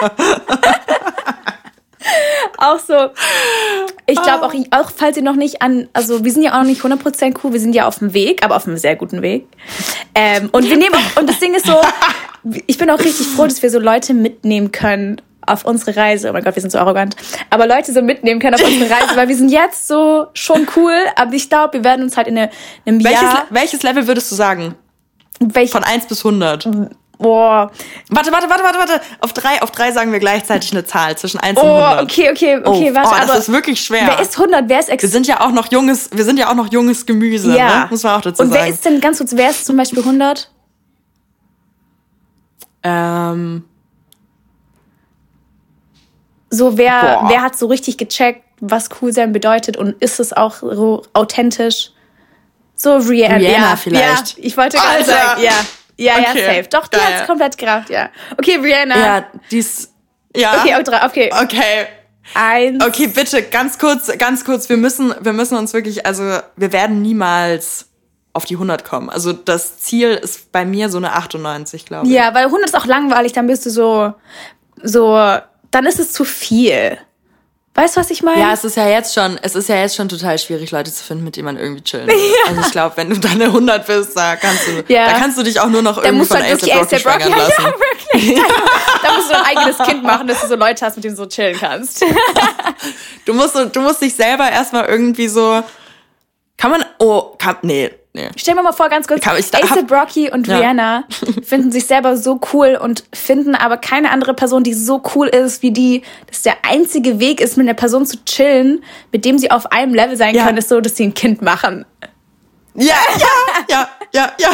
Auch so, ich glaube auch, auch, falls ihr noch nicht an, also wir sind ja auch noch nicht hundert Prozent cool, wir sind ja auf dem Weg, aber auf einem sehr guten Weg. Ähm, und wir nehmen auch, und das Ding ist so, ich bin auch richtig froh, dass wir so Leute mitnehmen können auf unsere Reise. Oh mein Gott, wir sind so arrogant. Aber Leute so mitnehmen können auf unsere Reise, weil wir sind jetzt so schon cool, aber ich glaube, wir werden uns halt in eine, einem welches, Jahr... Welches Level würdest du sagen? Welch, Von eins bis hundert? Boah. Warte, warte, warte, warte, warte. Auf drei, auf drei sagen wir gleichzeitig eine Zahl zwischen eins oh, und hundert. Oh, okay, okay, okay, oh, warte. Oh, das aber ist wirklich schwer. Wer ist hundert? Wer ist ex- Wir sind ja auch noch junges, wir sind ja auch noch junges Gemüse, ja. ne? Muss man auch dazu und sagen. Und wer ist denn, ganz kurz, wer ist zum Beispiel hundert? Ähm. So, wer, wer hat so richtig gecheckt, was cool sein bedeutet und ist es auch so authentisch? So Rihanna, Rihanna ja, vielleicht. Ja, ich wollte gerade sagen, ja. Ja, okay. ja, safe. Doch, die Geil. hat's komplett gerafft, ja. Okay, Rihanna. Ja, die ist, ja. Okay, okay. Okay. eins. Okay, bitte, ganz kurz, ganz kurz. Wir müssen, wir müssen uns wirklich, also wir werden niemals auf die hundert kommen. Also das Ziel ist bei mir so eine achtundneunzig, glaube ich. Ja, weil hundert ist auch langweilig, dann bist du so, so, dann ist es zu viel. Weißt du, was ich meine? Ja, es ist ja jetzt schon, es ist ja jetzt schon total schwierig, Leute zu finden, mit denen man irgendwie chillen will. Ja. Also ich glaube, wenn du dann eine hundert bist, da kannst du, ja. da kannst du dich auch nur noch da irgendwie von A$AP Rocky schwängern lassen. Ja, wirklich. Ja. Da musst du ein eigenes Kind machen, dass du so Leute hast, mit denen du so chillen kannst. Du musst, du musst dich selber erstmal irgendwie so, kann man, oh, kann, nee. Nee. Stell mir mal vor, ganz kurz, A$AP Rocky und ja. Rihanna finden sich selber so cool und finden aber keine andere Person, die so cool ist wie die, dass der einzige Weg ist, mit einer Person zu chillen, mit dem sie auf einem Level sein ja. können, ist so, dass sie ein Kind machen. Ja, ja, ja, ja, ja.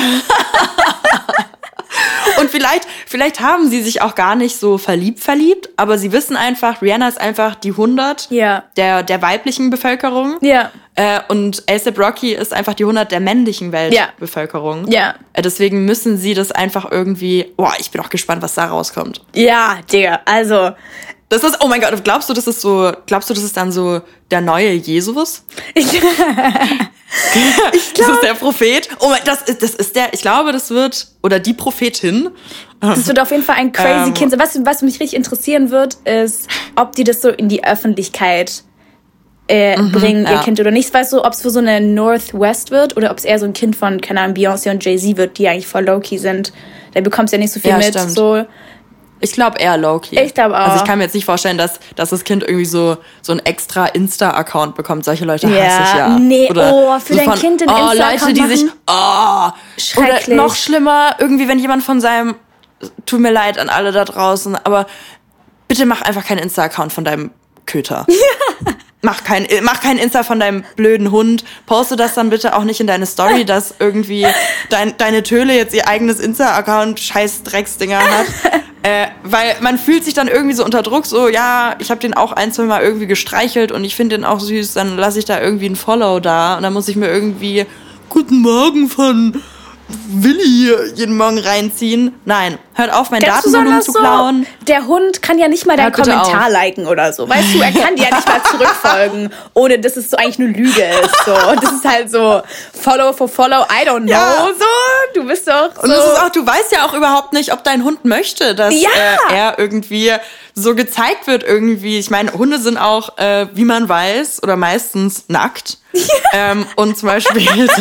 Und vielleicht, vielleicht haben sie sich auch gar nicht so verliebt verliebt, aber sie wissen einfach, Rihanna ist einfach die hundert ja. der, der weiblichen Bevölkerung. Ja. Äh, und A$AP Rocky ist einfach die hundert der männlichen Weltbevölkerung. Ja. Äh, deswegen müssen sie das einfach irgendwie, boah, ich bin auch gespannt, was da rauskommt. Ja, Digga, also. Das ist, oh mein Gott, glaubst du, das ist so, glaubst du, das ist dann so der neue Jesus? Ich, ich glaub, das ist der Prophet. Oh mein, das ist, das ist der, ich glaube, das wird, oder die Prophetin. Das wird auf jeden Fall ein crazy ähm, Kind. Was, was mich richtig interessieren wird, ist, ob die das so in die Öffentlichkeit äh, mhm, bringen, ihr ja. Kind oder nicht. Weißt du, ob es für so eine Northwest wird oder ob es eher so ein Kind von, keine Ahnung, Beyoncé und Jay-Z wird, die eigentlich voll low-key sind. Da bekommst du ja nicht so viel ja, mit. Stimmt. So. Ich glaube eher low-key. Ich glaube auch. Also ich kann mir jetzt nicht vorstellen, dass, dass das Kind irgendwie so, so ein extra Insta-Account bekommt. Solche Leute ja. hasse ich ja. Nee, oder oh, für so dein von, Kind den oh, Insta-Account Leute, die machen? sich, oh. Schrecklich. Oder noch schlimmer, irgendwie, wenn jemand von seinem, tut mir leid an alle da draußen, aber bitte mach einfach keinen Insta-Account von deinem Köter. Ja. Mach kein, mach kein Insta von deinem blöden Hund. Poste das dann bitte auch nicht in deine Story, dass irgendwie dein, deine Töle jetzt ihr eigenes Insta-Account scheiß Drecksdinger hat. äh, weil man fühlt sich dann irgendwie so unter Druck, so, ja, ich habe den auch ein, zwei Mal irgendwie gestreichelt und ich finde den auch süß, dann lasse ich da irgendwie ein Follow da und dann muss ich mir irgendwie Guten Morgen von Willi jeden Morgen reinziehen. Nein, hört auf, mein Datenvolumen zu klauen. So, der Hund kann ja nicht mal deinen Kommentar liken oder so. Weißt du, er kann dir ja nicht mal zurückfolgen, ohne dass es so eigentlich eine Lüge ist. So. Und das ist halt so Follow for Follow, I don't know. Ja. So, du bist doch so. Und das ist auch, du weißt ja auch überhaupt nicht, ob dein Hund möchte, dass ja. äh, er irgendwie so gezeigt wird irgendwie. Ich meine, Hunde sind auch, äh, wie man weiß, oder meistens nackt. Ja. Ähm, und zum Beispiel so,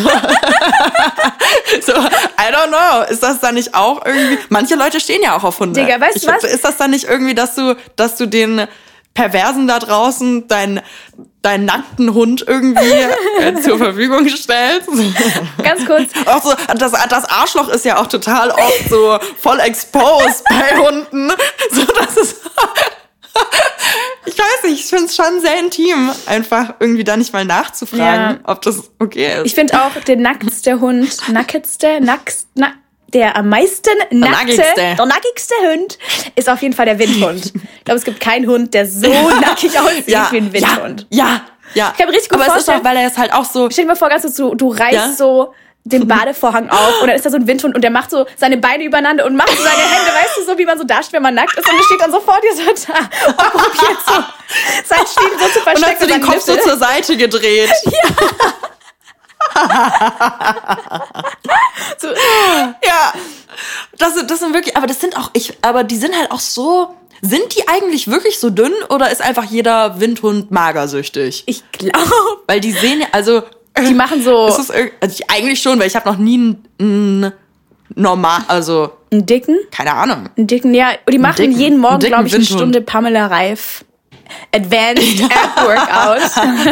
so, I don't know, ist das dann nicht auch irgendwie, manche Leute stehen ja auch auf Hunde. Digga, weißt du was? Ist das dann nicht irgendwie, dass du, dass du den Perversen da draußen deinen deinen nackten Hund irgendwie äh, zur Verfügung stellst? Ganz kurz. Auch so, das, das Arschloch ist ja auch total oft so voll exposed bei Hunden. So, das ist ich weiß nicht, ich finde es schon sehr intim, einfach irgendwie da nicht mal nachzufragen, ja. ob das okay ist. Ich finde auch, der nacktste Hund, nackteste, nackst, na, der am meisten nackte, der nackigste Hund ist auf jeden Fall der Windhund. Ich glaube, es gibt keinen Hund, der so nackig aussieht ja, wie ein Windhund. Ja, ja, ja. Ich kann mir richtig gut Aber vorstellen. Es ist doch, weil er es halt auch so... Stell dir mal vor, ganz so, du reißt ja? so den Badevorhang auf und dann ist da so ein Windhund und der macht so seine Beine übereinander und macht so seine Hände, weißt du, so wie man so dasteht, wenn man nackt ist und der steht dann so vor dir so da und probiert so sein Schweden so zu verstecken. Und hast du den Kopf Nippel. so zur Seite gedreht. Ja. so, ja. Das, das sind wirklich, aber das sind auch, ich, aber die sind halt auch so, sind die eigentlich wirklich so dünn oder ist einfach jeder Windhund magersüchtig? Ich glaube. Weil die sehen ja, also die machen so... Ist das, also eigentlich schon, weil ich habe noch nie einen, einen normal, also... Einen dicken? Keine Ahnung. Einen dicken, ja. Und die machen dicken, jeden Morgen, glaube ich, eine Windhund. Stunde Pamela Reif. Advanced ja. App Workout.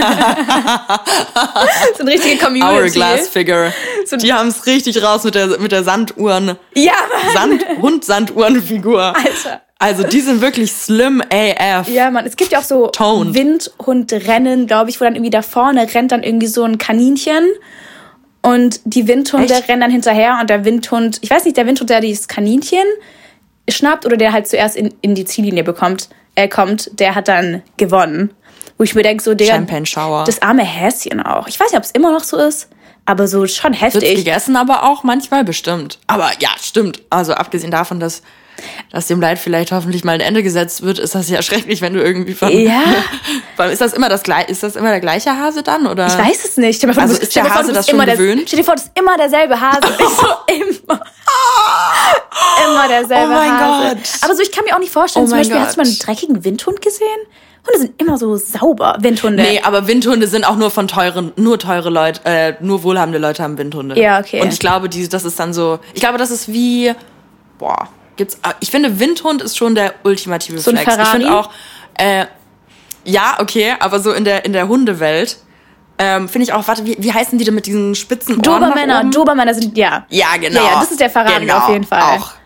So eine richtige Community. Hourglass Figure. So die haben es richtig raus mit der, mit der Sanduhren. Ja, Mann. Sand, Hund-Sanduhren-Figur. Alter. Also die sind wirklich slim A F. Ja, Mann. Es gibt ja auch so Toned. Windhundrennen, glaube ich, wo dann irgendwie da vorne rennt dann irgendwie so ein Kaninchen und die Windhunde Echt? rennen dann hinterher und der Windhund, ich weiß nicht, der Windhund, der dieses Kaninchen schnappt oder der halt zuerst in, in die Ziellinie bekommt, er kommt, der hat dann gewonnen. Wo ich mir denke, so, der das arme Häschen auch. Ich weiß nicht, ob es immer noch so ist, aber so schon heftig. Wird's gegessen aber auch manchmal bestimmt. Aber ja, stimmt. Also abgesehen davon, dass dass dem Leid vielleicht hoffentlich mal ein Ende gesetzt wird, ist das ja schrecklich, wenn du irgendwie von... Ja. ist das immer das ist das immer der gleiche Hase dann, oder? Ich weiß es nicht. Vor, also bist, ist der Hase vor, das schon gewöhnt? Der, stell dir vor, das ist immer derselbe Hase. Ich so, immer. Immer derselbe oh mein Hase. Gott. Aber so, ich kann mir auch nicht vorstellen, oh zum Beispiel, Gott. hast du mal einen dreckigen Windhund gesehen? Hunde sind immer so sauber, Windhunde. Nee, aber Windhunde sind auch nur von teuren, nur teure Leute, äh, nur wohlhabende Leute haben Windhunde. Ja, okay. Und ich glaube, die, das ist dann so, ich glaube, das ist wie, boah, gibt's, ich finde, Windhund ist schon der ultimative so ein Flex. Ferrari? Ich finde auch, äh, ja, okay, aber so in der, in der Hundewelt, ähm, finde ich auch, warte, wie, wie heißen die denn mit diesen spitzen Ohren Dobermänner, Dobermänner sind, ja. Ja, genau. Ja, ja, das ist der Ferrari genau, auf jeden Fall. Auch.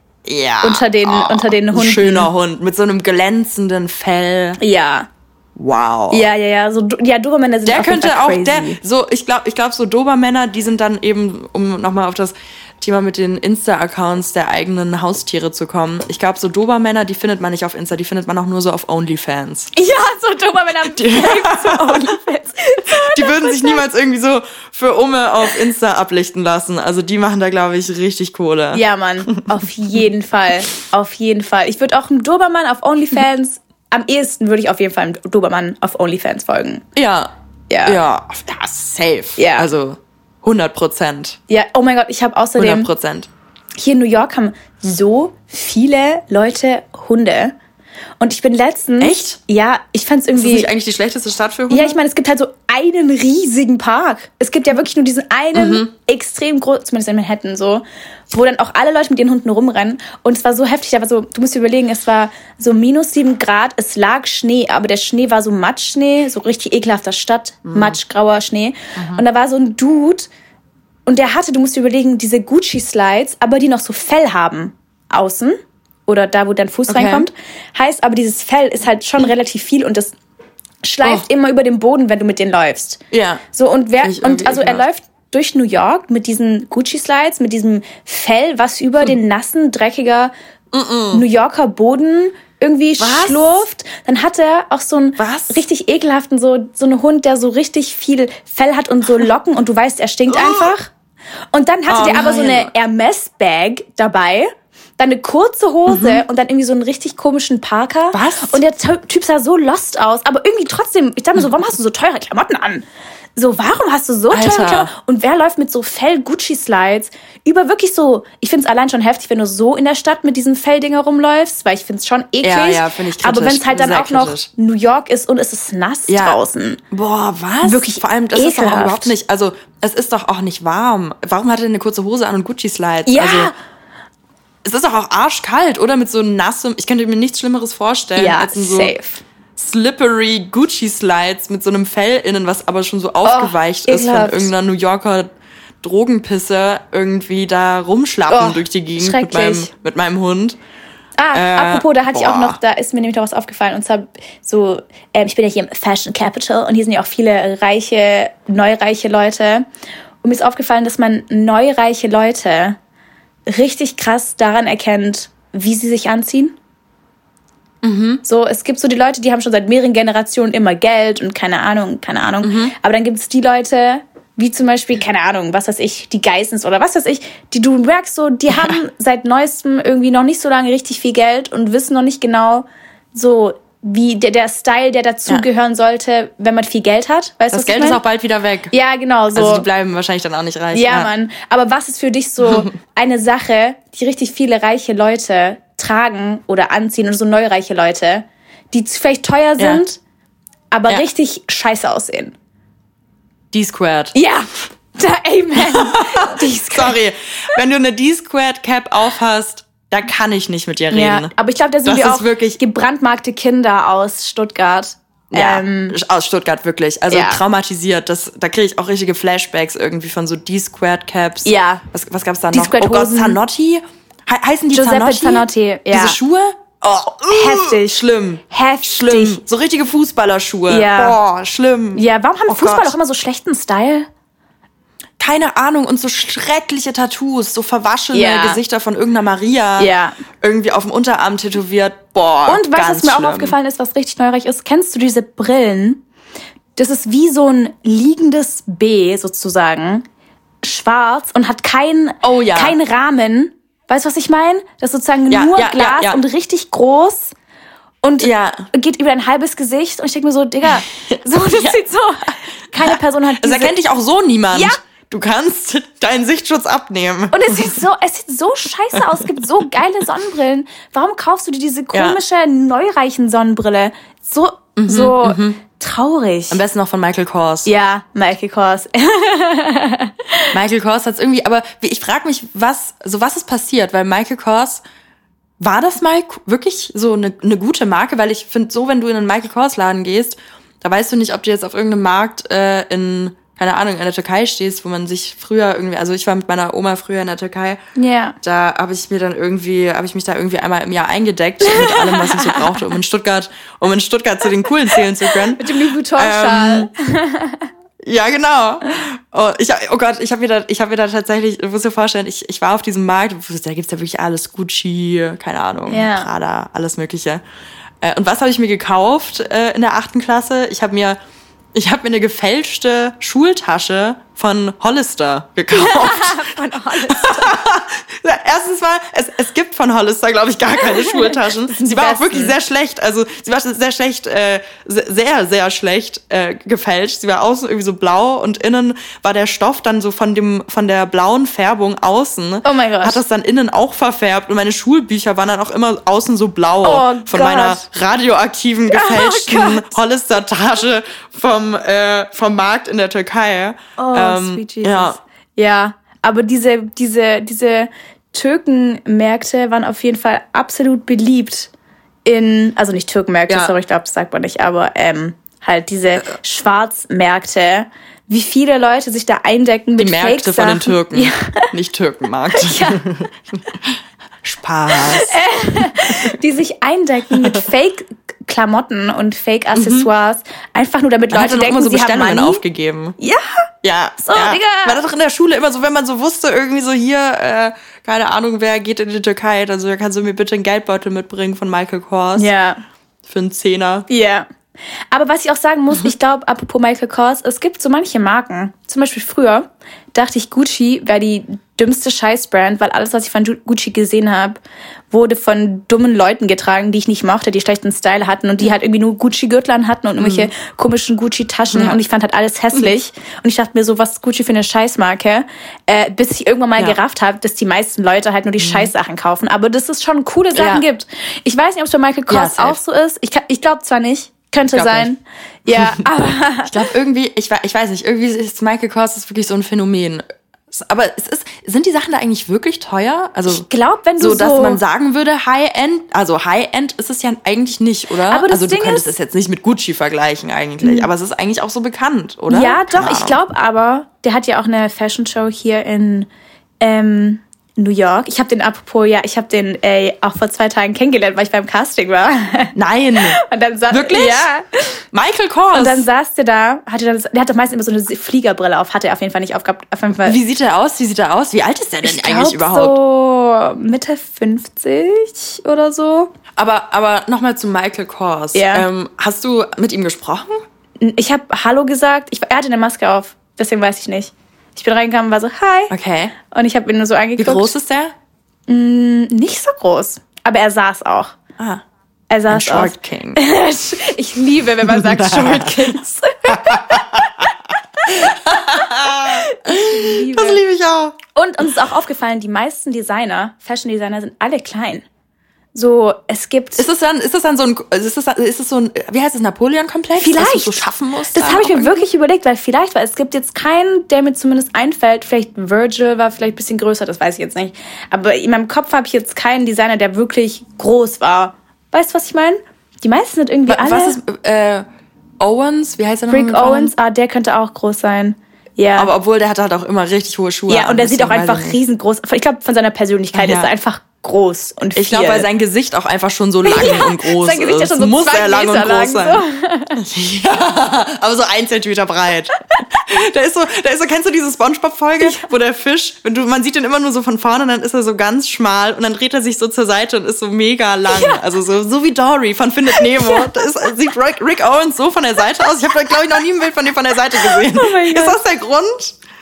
Ja. Unter den, oh, unter den Hunden. Ein schöner Hund mit so einem glänzenden Fell. Ja. Wow. Ja, ja, ja. So, ja, Dobermänner sind der auf jeden könnte Fall auch, crazy. der, so, ich glaube, ich glaube, so Dobermänner, die sind dann eben, um nochmal auf das Thema mit den Insta-Accounts der eigenen Haustiere zu kommen. Ich glaube, so Dobermänner, die findet man nicht auf Insta, die findet man auch nur so auf OnlyFans. Ja, so Dobermänner die, so OnlyFans. Die würden sich niemals irgendwie so für Umme auf Insta ablichten lassen. Also die machen da, glaube ich, richtig Kohle. Ja, Mann, auf jeden Fall. Auf jeden Fall. Ich würde auch einem Dobermann auf OnlyFans, am ehesten würde ich auf jeden Fall einem Dobermann auf OnlyFans folgen. Ja. Ja. Ja, ja safe. Ja. Also hundert Prozent. Ja, oh mein Gott, ich habe außerdem... hundert Prozent. Hier in New York haben so viele Leute Hunde. Und ich bin letztens... Echt? Ja, ich fand's irgendwie... Ist das nicht eigentlich die schlechteste Stadt für Hunde? Ja, ich meine, es gibt halt so einen riesigen Park. Es gibt ja wirklich nur diesen einen mhm. extrem großen, zumindest in Manhattan so, wo dann auch alle Leute mit ihren Hunden rumrennen. Und es war so heftig, aber so, du musst dir überlegen, es war so minus sieben Grad, es lag Schnee, aber der Schnee war so Matschschnee, so richtig ekelhafter Stadt, mhm. matschgrauer Schnee. Mhm. Und da war so ein Dude und der hatte, du musst dir überlegen, diese Gucci-Slides, aber die noch so Fell haben außen. Oder da, wo dein Fuß okay. reinkommt. Heißt aber, dieses Fell ist halt schon relativ viel und das schleift oh. immer über den Boden, wenn du mit denen läufst. Ja. So, und wer, und also er läuft durch New York mit diesen Gucci-Slides, mit diesem Fell, was über hm. den nassen, dreckiger Mm-mm. New Yorker Boden irgendwie was? schlurft. Dann hat er auch so einen was? richtig ekelhaften, so, so einen Hund, der so richtig viel Fell hat und so Locken und du weißt, er stinkt oh. einfach. Und dann hatte oh, der aber nein. so eine Hermes-Bag dabei. Dann eine kurze Hose mhm. und dann irgendwie so einen richtig komischen Parker. Was? Und der Typ sah so lost aus, aber irgendwie trotzdem, ich dachte mir so, warum hast du so teure Klamotten an? So, warum hast du so Alter. teure Klamotten? Und wer läuft mit so Fell-Gucci-Slides über wirklich so, ich find's allein schon heftig, wenn du so in der Stadt mit diesen Felldinger rumläufst, weil ich find's schon eklig. Ja, ja, finde ich kritisch. Aber wenn es halt dann Sehr auch noch kritisch. New York ist und es ist nass ja. draußen. Boah, was? Wirklich Vor allem, das ekelhaft. ist doch auch überhaupt nicht, also, es ist doch auch nicht warm. Warum hat er denn eine kurze Hose an und Gucci-Slides? Ja. Also, es ist doch auch arschkalt, oder? Mit so nassem, ich könnte mir nichts Schlimmeres vorstellen, ja, als in so safe. slippery Gucci-Slides mit so einem Fell innen, was aber schon so aufgeweicht oh, ist von irgendeiner New Yorker Drogenpisse irgendwie da rumschlappen oh, durch die Gegend mit meinem, mit meinem Hund. Ah, äh, apropos, da hatte boah. ich auch noch, da ist mir nämlich noch was aufgefallen. Und zwar so, ähm, ich bin ja hier im Fashion Capital und hier sind ja auch viele reiche, neureiche Leute. Und mir ist aufgefallen, dass man neureiche Leute richtig krass daran erkennt, wie sie sich anziehen. Mhm. So, es gibt so die Leute, die haben schon seit mehreren Generationen immer Geld und keine Ahnung, keine Ahnung. Mhm. Aber dann gibt es die Leute, wie zum Beispiel, keine Ahnung, was weiß ich, die Geissens oder was weiß ich, die du merkst so, die ja. haben seit neuestem irgendwie noch nicht so lange richtig viel Geld und wissen noch nicht genau so, wie der, der Style, der dazugehören ja. sollte, wenn man viel Geld hat. Weißt du, das was Geld ich mein? ist auch bald wieder weg. Ja, genau. So. Also die bleiben wahrscheinlich dann auch nicht reich. Ja, ja, Mann. Aber was ist für dich so eine Sache, die richtig viele reiche Leute tragen oder anziehen und so neureiche Leute, die vielleicht teuer sind, ja. aber ja. richtig scheiße aussehen? D-Squared. Ja, da, amen. Sorry, wenn du eine D-Squared-Cap aufhast, da kann ich nicht mit dir reden. Ja, aber ich glaube, da sind das wir auch wirklich gebrandmarkte Kinder aus Stuttgart. Ja, ähm, aus Stuttgart wirklich. Also ja. traumatisiert. Das, da kriege ich auch richtige Flashbacks irgendwie von so D-Squared-Caps. Ja. Was, was gab's da noch? D-Squared Oh Gott, Zanotti? He- heißen die Giuseppe Zanotti? Zanotti, ja. Diese Schuhe? Oh, uh, heftig. Schlimm. Heftig. Schlimm. So richtige Fußballerschuhe. Ja. Boah, schlimm. Ja, warum haben oh Fußballer Gott. auch immer so schlechten Style? Keine Ahnung, und so schreckliche Tattoos, so verwaschene ja. Gesichter von irgendeiner Maria, ja. irgendwie auf dem Unterarm tätowiert. Boah, und weißt du, was mir schlimm. auch aufgefallen ist, was richtig neureich ist? Kennst du diese Brillen? Das ist wie so ein liegendes B sozusagen, schwarz und hat kein, oh, ja. keinen Rahmen. Weißt du, was ich meine? Das ist sozusagen Ja, nur ja, Glas ja, ja. und richtig groß und Ja. geht über dein halbes Gesicht. Und ich denke mir so, Digga, so, das Ja. sieht so... Keine Person hat Das diese... erkennt dich auch so niemand. Ja. Du kannst deinen Sichtschutz abnehmen. Und es sieht so, es sieht so scheiße aus. Es gibt so geile Sonnenbrillen. Warum kaufst du dir diese komische, ja. neureichen Sonnenbrille? So, mhm, so mhm. traurig. Am besten noch von Michael Kors. Ja, Michael Kors. Michael Kors hat's irgendwie, aber ich frage mich, was, so was ist passiert? Weil Michael Kors, war das mal wirklich so eine, eine gute Marke? Weil ich finde, so wenn du in einen Michael Kors Laden gehst, da weißt du nicht, ob du jetzt auf irgendeinem Markt äh, in keine Ahnung, in der Türkei stehst, wo man sich früher irgendwie, also ich war mit meiner Oma früher in der Türkei, yeah. da habe ich mir dann irgendwie, habe ich mich da irgendwie einmal im Jahr eingedeckt mit allem, was ich so brauchte, um in Stuttgart, um in Stuttgart zu den Coolen zählen zu können. Mit dem Louis Vuitton-Schal. Ähm, ja, genau. Oh, ich, oh Gott, ich habe mir da, ich habe mir da tatsächlich, du musst dir vorstellen, ich, ich war auf diesem Markt, da gibt's ja wirklich alles, Gucci, keine Ahnung, yeah. Prada, alles Mögliche. Und was habe ich mir gekauft äh, in der achten Klasse? Ich habe mir Ich habe mir eine gefälschte Schultasche von Hollister gekauft. Von Hollister? Erstens mal, es, es gibt von Hollister, glaube ich, gar keine Schultaschen. Sie war besten. auch wirklich sehr schlecht. Also sie war sehr schlecht, äh, sehr, sehr schlecht äh, gefälscht. Sie war außen irgendwie so blau und innen war der Stoff dann so von dem von der blauen Färbung außen. Oh mein Gott. Hat das dann innen auch verfärbt. Und meine Schulbücher waren dann auch immer außen so blau. Oh von Gott. meiner radioaktiven, gefälschten Oh Hollister-Tasche vom, äh, vom Markt in der Türkei. Oh, ähm, sweet Jesus. Ja. ja, aber diese, diese, diese Türkenmärkte waren auf jeden Fall absolut beliebt in, also nicht Türkenmärkte, Ja. sorry, ich glaube, das sagt man nicht, aber ähm, halt diese äh. Schwarzmärkte, wie viele Leute sich da eindecken mit Die Märkte von den Türken, ja. nicht Türkenmarkt. Ja. Spaß. Die sich eindecken mit Fake-Klamotten und Fake-Accessoires, mhm. einfach nur damit man Leute hat dann denken, immer so sie haben Bestellungen Money. aufgegeben. Ja. Ja, so, ja. Digga. War das doch in der Schule immer so, wenn man so wusste, irgendwie so hier, äh, keine Ahnung, wer geht in die Türkei, also da kannst du mir bitte einen Geldbeutel mitbringen von Michael Kors. Ja. Für einen Zehner. Ja. Aber was ich auch sagen muss, ich glaube, apropos Michael Kors, es gibt so manche Marken. Zum Beispiel früher dachte ich, Gucci wäre die dümmste Scheißbrand, weil alles, was ich von Gucci gesehen habe, wurde von dummen Leuten getragen, die ich nicht mochte, die schlechten Style hatten und die halt irgendwie nur Gucci-Gürtel hatten und irgendwelche mhm. komischen Gucci-Taschen ja. und ich fand halt alles hässlich. Mhm. Und ich dachte mir so, was ist Gucci für eine Scheißmarke? Äh, bis ich irgendwann mal ja. gerafft habe, dass die meisten Leute halt nur die mhm. Scheißsachen kaufen. Aber dass es schon coole Sachen ja. gibt. Ich weiß nicht, ob es bei Michael Kors ja, auch so ist. Ich, ich glaube zwar nicht. Könnte sein. Nicht. Ja, aber ich glaube irgendwie, ich, ich weiß nicht, irgendwie ist Michael Kors ist wirklich so ein Phänomen. Aber es ist, sind die Sachen da eigentlich wirklich teuer? Also ich glaube, wenn du so, so, dass man sagen würde, High-End, also High-End ist es ja eigentlich nicht, oder? Aber das also du Ding könntest ist, es jetzt nicht mit Gucci vergleichen eigentlich, mhm. aber es ist eigentlich auch so bekannt, oder? Ja, Keine doch. Ich Ahnung. glaube aber, der hat ja auch eine Fashion Show hier in ähm, New York. Ich habe den, apropos, ja, ich habe den ey, auch vor zwei Tagen kennengelernt, weil ich beim Casting war. Nein. Und dann sa- Wirklich? Ja. Michael Kors. Und dann saß der da, hatte dann, der hat doch meistens immer so eine Fliegerbrille auf, hat er auf jeden Fall nicht aufgehabt. Auf jeden Fall. Wie sieht der aus? Wie sieht er aus? Wie alt ist der denn ich eigentlich glaub, überhaupt? So Mitte fünfzig oder so. Aber, aber nochmal zu Michael Kors. Ja. Ähm, hast du mit ihm gesprochen? Ich habe Hallo gesagt. Ich, er hatte eine Maske auf, deswegen weiß ich nicht. Ich bin reingekommen und war so, hi. Okay. Und ich habe ihn nur so angeguckt. Wie groß ist der? Mm, nicht so groß. Aber er saß auch. Ah. Er saß Ein Short auch. King. Ich liebe, wenn man sagt Short Kings. liebe. Das liebe ich auch. Und uns ist auch aufgefallen, die meisten Designer, Fashion Designer, sind alle klein. So, es gibt... Ist das dann, ist das dann so ein, ist das, ist das so ein, wie heißt es, Napoleon-Komplex? Vielleicht. Dass du so schaffen musst? Das habe ich mir irgendwie? wirklich überlegt, weil vielleicht, weil es gibt jetzt keinen, der mir zumindest einfällt. Vielleicht Virgil war vielleicht ein bisschen größer, das weiß ich jetzt nicht. Aber in meinem Kopf habe ich jetzt keinen Designer, der wirklich groß war. Weißt du, was ich meine? Die meisten sind irgendwie alle... Was ist, äh, Owens? Wie heißt der noch? Rick Owens, ah, der könnte auch groß sein. Ja. Aber obwohl, der hat halt auch immer richtig hohe Schuhe. Ja, und der sieht auch einfach nicht. riesengroß. Ich glaube, von seiner Persönlichkeit ja. ist er einfach groß und viel. Ich glaube, weil sein Gesicht auch einfach schon so lang ja, und groß sein Gesicht ist. ist schon so muss er lang und groß lang, sein. So. Ja, aber so ein Zentimeter breit. Da ist so, da ist so, kennst du diese SpongeBob-Folge, ja. wo der Fisch, wenn du, man sieht den immer nur so von vorne, dann ist er so ganz schmal und dann dreht er sich so zur Seite und ist so mega lang. Ja. Also so, so wie Dory von Findet Nemo. Ja. Da ist, sieht Rick, Rick Owens so von der Seite aus. Ich habe, glaube ich, noch nie ein Bild von dem von der Seite gesehen. Oh ist das der Grund?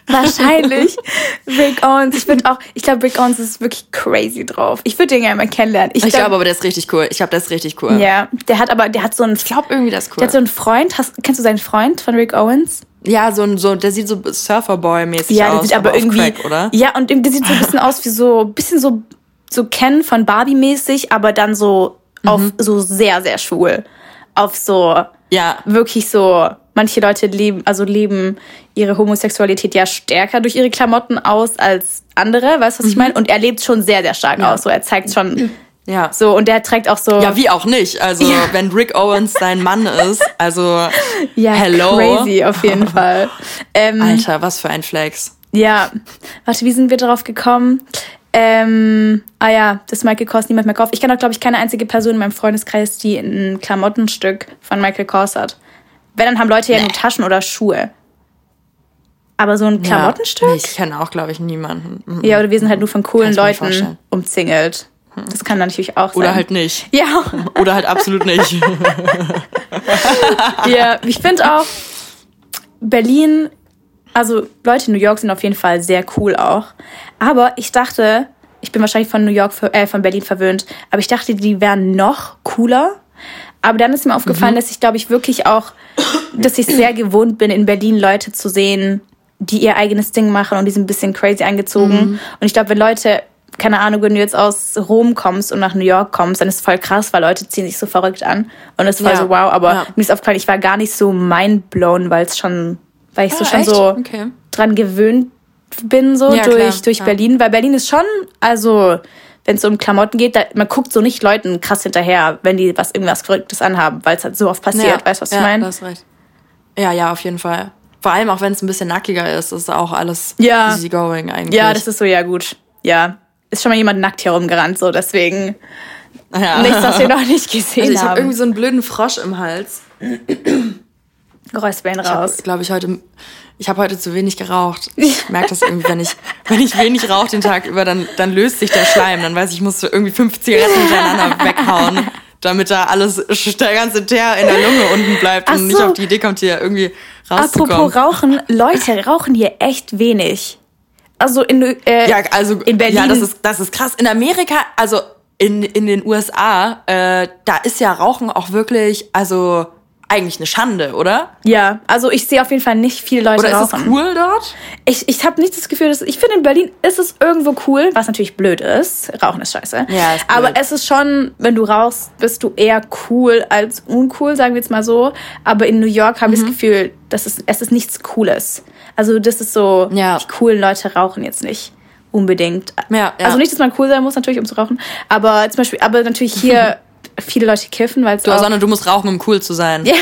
Wahrscheinlich Rick Owens. Ich finde auch, ich glaube, Rick Owens ist wirklich crazy drauf. Ich würde den gerne mal kennenlernen. Ich, ich glaube aber, der ist richtig cool. Ich glaube, der ist richtig cool. Ja, der hat aber, der hat so einen... Ich glaube irgendwie, der ist cool. Der hat so einen Freund. Hast, kennst du seinen Freund von Rick Owens? Ja, so ein, so, der sieht so Surferboy-mäßig ja, aus. Ja, der sieht aber, aber irgendwie... Crack, oder? Ja, und der sieht so ein bisschen aus wie so, bisschen so, so Ken von Barbie-mäßig, aber dann so mhm. auf so sehr, sehr schwul. Auf so... Ja. Wirklich so... Manche Leute leben, also leben ihre Homosexualität ja stärker durch ihre Klamotten aus als andere, weißt du, was mhm. ich meine? Und er lebt schon sehr, sehr stark ja. aus. So, er zeigt schon ja. so und der trägt auch so. Ja, wie auch nicht. Also ja. wenn Rick Owens sein Mann ist, also ja, hello. Crazy auf jeden Fall. Ähm, Alter, was für ein Flex. Ja, warte, wie sind wir darauf gekommen? Ähm, ah ja, das Michael Kors niemand mehr kauft. Ich kenne auch, glaube ich, keine einzige Person in meinem Freundeskreis, die ein Klamottenstück von Michael Kors hat. Wenn, dann haben Leute ja nur Taschen oder Schuhe. Aber so ein Klamottenstück? Ja, ich kenne auch, glaube ich, niemanden. Mhm. Ja, oder wir sind halt nur von coolen Leuten umzingelt. Das kann natürlich auch sein. Oder halt nicht. Ja. Oder halt absolut nicht. Ja, ich finde auch, Berlin, also Leute in New York sind auf jeden Fall sehr cool auch. Aber ich dachte, ich bin wahrscheinlich von New York, äh, von Berlin verwöhnt, aber ich dachte, die wären noch cooler. Aber dann ist mir aufgefallen, mhm. dass ich, glaube ich, wirklich auch, dass ich sehr gewohnt bin, in Berlin Leute zu sehen, die ihr eigenes Ding machen und die sind ein bisschen crazy angezogen. Mhm. Und ich glaube, wenn Leute, keine Ahnung, wenn du jetzt aus Rom kommst und nach New York kommst, dann ist es voll krass, weil Leute ziehen sich so verrückt an. Und das ist voll ja. so wow. Aber ja. mir ist aufgefallen, ich war gar nicht so mindblown, weil es schon, weil ich ah, so schon echt? so okay. dran gewöhnt bin, so ja, durch, durch ja. Berlin. Weil Berlin ist schon, also... Wenn es um Klamotten geht, da, man guckt so nicht Leuten krass hinterher, wenn die was irgendwas Verrücktes anhaben, weil es halt so oft passiert. Ja, weißt du, was ja, ich meine? Ja, hast recht. Ja, ja, auf jeden Fall. Vor allem auch, wenn es ein bisschen nackiger ist, ist auch alles ja. easy going eigentlich. Ja, das ist so, ja gut. Ja, ist schon mal jemand nackt herumgerannt, so deswegen ja. nichts, was wir noch nicht gesehen also ich haben. Ich habe irgendwie so einen blöden Frosch im Hals. Räuspern raus. Ich glaube, ich heute... Ich habe heute zu wenig geraucht. Ich merke das irgendwie, wenn ich, wenn ich wenig rauche den Tag über, dann, dann löst sich der Schleim. Dann weiß ich, ich muss so irgendwie fünf Zigaretten hintereinander weghauen, damit da alles, der ganze Teer in der Lunge unten bleibt. Ach und so. Nicht auf die Idee kommt, hier irgendwie rauszukommen. Apropos Rauchen, Leute rauchen hier echt wenig. Also in, äh, ja, also, in Berlin. Ja, das ist, das ist krass. In Amerika, also in, in den U S A, äh, da ist ja Rauchen auch wirklich, also... eigentlich eine Schande, oder? Ja, also ich sehe auf jeden Fall nicht viele Leute oder rauchen. Oder ist es cool dort? Ich, ich habe nicht das Gefühl, dass... Ich finde, in Berlin ist es irgendwo cool, was natürlich blöd ist. Rauchen ist scheiße. Ja, ist blöd. Aber es ist schon, wenn du rauchst, bist du eher cool als uncool, sagen wir jetzt mal so. Aber in New York habe ich mhm. das Gefühl, das ist, es ist nichts Cooles. Also das ist so, ja. die coolen Leute rauchen jetzt nicht unbedingt. Ja, ja. Also nicht, dass man cool sein muss, natürlich, um zu rauchen. Aber zum Beispiel, aber natürlich hier... viele Leute kiffen, weil es du, sondern du musst rauchen, um cool zu sein. Ja.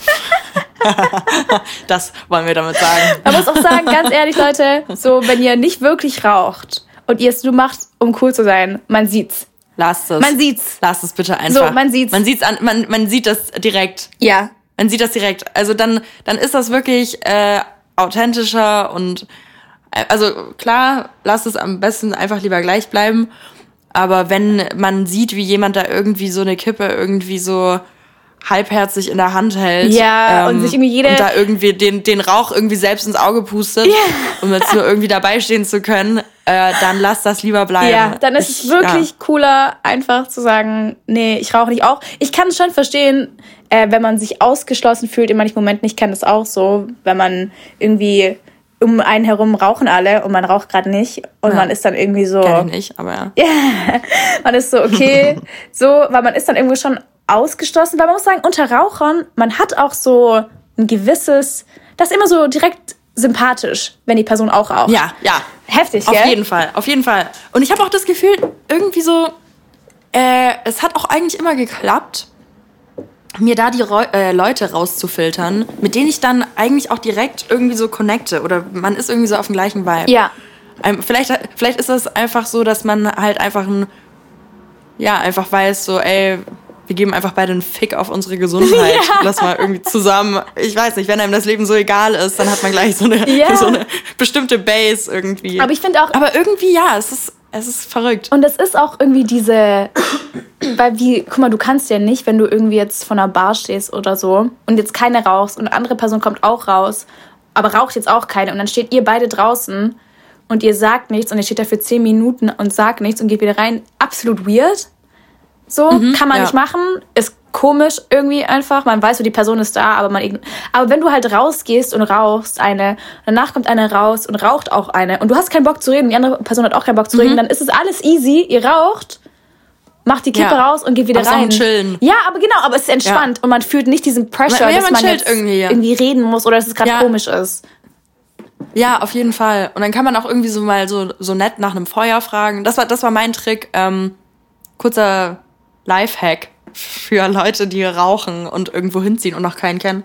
Das wollen wir damit sagen. Man muss auch sagen, ganz ehrlich, Leute, so, wenn ihr nicht wirklich raucht und ihr es nur macht, um cool zu sein, man sieht's. Lasst es. Man sieht's. Lasst es bitte einfach. So, man sieht's. Man sieht's an, man, man sieht das direkt. Ja. Man sieht das direkt. Also dann, dann ist das wirklich äh, authentischer und äh, also klar, lasst es am besten einfach lieber gleich bleiben. Aber wenn man sieht, wie jemand da irgendwie so eine Kippe irgendwie so halbherzig in der Hand hält. Ja, ähm, und sich irgendwie jede... Und da irgendwie den, den Rauch irgendwie selbst ins Auge pustet, yeah. um jetzt nur irgendwie dabei stehen zu können, äh, dann lass das lieber bleiben. Ja, dann ist ich, es wirklich ja. cooler, einfach zu sagen, nee, ich rauche nicht auch. Ich kann es schon verstehen, äh, wenn man sich ausgeschlossen fühlt in manchen Momenten. Ich kenne das auch so, wenn man irgendwie... um einen herum rauchen alle und man raucht gerade nicht und ja. man ist dann irgendwie so... Kenn ich nicht, aber ja. Ja, man ist so, okay, so, weil man ist dann irgendwo schon ausgeschlossen. Weil man muss sagen, unter Rauchern, man hat auch so ein gewisses... Das ist immer so direkt sympathisch, wenn die Person auch raucht. Ja, ja. Heftig, Auf gell? jeden Fall, auf jeden Fall. Und ich habe auch das Gefühl, irgendwie so... Äh, es hat auch eigentlich immer geklappt, mir da die Reu- äh, Leute rauszufiltern, mit denen ich dann eigentlich auch direkt irgendwie so connecte. Oder man ist irgendwie so auf dem gleichen Vibe. Ja. Ähm, vielleicht, vielleicht ist es einfach so, dass man halt einfach ein, ja, einfach weiß, so, ey, wir geben einfach beide einen Fick auf unsere Gesundheit. Ja. Lass mal irgendwie zusammen, ich weiß nicht, wenn einem das Leben so egal ist, dann hat man gleich so eine, ja. so eine bestimmte Base irgendwie. Aber ich finde auch... Aber irgendwie, ja, es ist... Es ist verrückt. Und es ist auch irgendwie diese, weil wie, guck mal, du kannst ja nicht, wenn du irgendwie jetzt vor einer Bar stehst oder so und jetzt keine rauchst und eine andere Person kommt auch raus aber raucht jetzt auch keine. Und dann steht ihr beide draußen und ihr sagt nichts und ihr steht da für zehn Minuten und sagt nichts und geht wieder rein. Absolut weird. So, mhm, kann man ja. nicht machen. Ist komisch irgendwie einfach. Man weiß so, die Person ist da, aber man ign- Aber wenn du halt rausgehst und rauchst eine, danach kommt eine raus und raucht auch eine und du hast keinen Bock zu reden, die andere Person hat auch keinen Bock zu mhm. reden, dann ist es alles easy. Ihr raucht, macht die Kippe ja. raus und geht wieder aber rein. Ist auch ein Chillen. Ja, aber genau, aber es ist entspannt ja. und man fühlt nicht diesen Pressure, ja, dass man, man jetzt irgendwie, ja. irgendwie reden muss oder dass es gerade ja. komisch ist. Ja, auf jeden Fall. Und dann kann man auch irgendwie so mal so, so nett nach einem Feuer fragen. Das war, das war mein Trick. Ähm, kurzer Lifehack für Leute, die rauchen und irgendwo hinziehen und noch keinen kennen.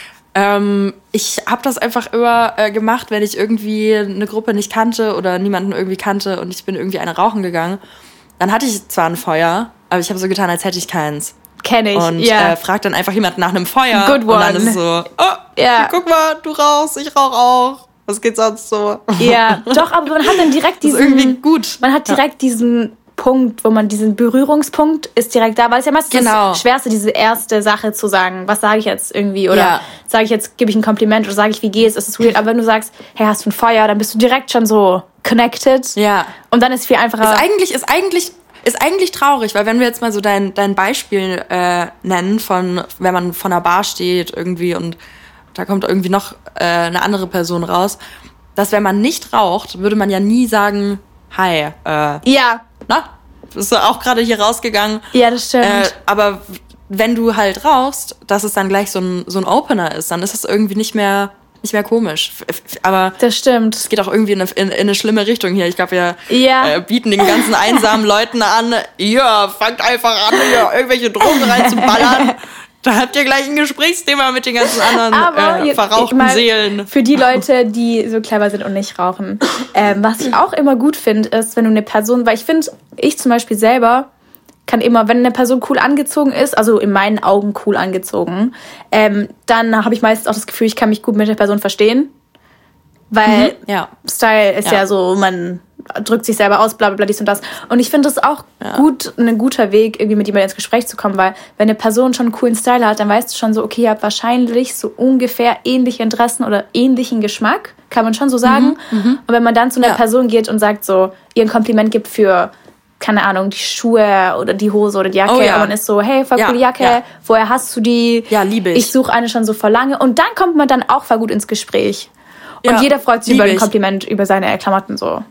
Ähm, ich habe das einfach immer äh, gemacht, wenn ich irgendwie eine Gruppe nicht kannte oder niemanden irgendwie kannte und ich bin irgendwie eine rauchen gegangen. Dann hatte ich zwar ein Feuer, aber ich habe so getan, als hätte ich keins. Kenn ich, und ja. äh, fragt dann einfach jemand nach einem Feuer. Good one. Und dann ist es so, oh, ja. guck mal, du rauchst, ich rauch auch. Was geht sonst so? Ja, doch, aber man hat dann direkt diesen... Das ist irgendwie gut. Man hat direkt ja. diesen Punkt, wo man diesen Berührungspunkt ist direkt da, weil es ja meistens genau. das Schwerste, diese erste Sache zu sagen. Was sage ich jetzt irgendwie? Oder ja. sage ich jetzt, gebe ich ein Kompliment oder sage ich, wie geht's? Das ist weird. Aber wenn du sagst, hey, hast du ein Feuer, dann bist du direkt schon so connected. Ja. Und dann ist viel einfacher... Ist eigentlich... Ist eigentlich Ist eigentlich traurig, weil wenn wir jetzt mal so dein, dein Beispiel äh, nennen, von wenn man vor einer Bar steht irgendwie und da kommt irgendwie noch äh, eine andere Person raus, dass wenn man nicht raucht, würde man ja nie sagen, hi. Äh, ja. Na? Bist du auch gerade hier rausgegangen? Ja, das stimmt. Äh, aber wenn du halt rauchst, dass es dann gleich so ein, so ein Opener ist, dann ist es irgendwie nicht mehr... nicht mehr komisch. Aber das stimmt. Es geht auch irgendwie in eine, in, in eine schlimme Richtung hier. Ich glaube, wir ja. äh, bieten den ganzen einsamen Leuten an, ja, fangt einfach an, hier irgendwelche Drogen reinzuballern. Da habt ihr gleich ein Gesprächsthema mit den ganzen anderen Aber, äh, verrauchten mal, Seelen. Für die Leute, die so clever sind und nicht rauchen. Ähm, was ich auch immer gut finde, ist, wenn du eine Person, weil ich finde, ich zum Beispiel selber kann immer, wenn eine Person cool angezogen ist, also in meinen Augen cool angezogen, ähm, dann habe ich meistens auch das Gefühl, ich kann mich gut mit der Person verstehen. Weil mhm, ja. Style ist ja. ja so, man drückt sich selber aus, bla bla bla, dies und das. Und ich finde es auch ja. gut, ein guter Weg, irgendwie mit jemandem ins Gespräch zu kommen, weil wenn eine Person schon einen coolen Style hat, dann weißt du schon so, okay, ihr habt wahrscheinlich so ungefähr ähnliche Interessen oder ähnlichen Geschmack, kann man schon so sagen. Mhm, und wenn man dann zu einer ja. Person geht und sagt so, ihr ein Kompliment gibt für, keine Ahnung, die Schuhe oder die Hose oder die Jacke. Oh, ja. Und man ist so, hey, voll coole ja, Jacke, ja. woher hast du die? Ja, liebe ich. Ich suche eine schon so voll lange. Und dann kommt man dann auch voll gut ins Gespräch. Und ja, jeder freut sich über ein Kompliment, über seine Klamotten so.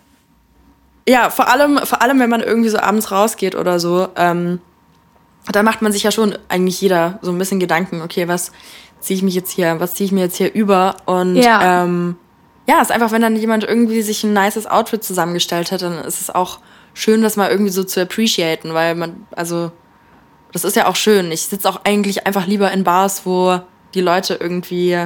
Ja, vor allem, vor allem, wenn man irgendwie so abends rausgeht oder so, ähm, da macht man sich ja schon eigentlich jeder so ein bisschen Gedanken, okay, was ziehe ich mich jetzt hier, was ziehe ich mir jetzt hier über? Und ja, ähm, ja, ist einfach, wenn dann jemand irgendwie sich ein nices Outfit zusammengestellt hat, dann ist es auch schön, das mal irgendwie so zu appreciaten, weil man, also, das ist ja auch schön. Ich sitze auch eigentlich einfach lieber in Bars, wo die Leute irgendwie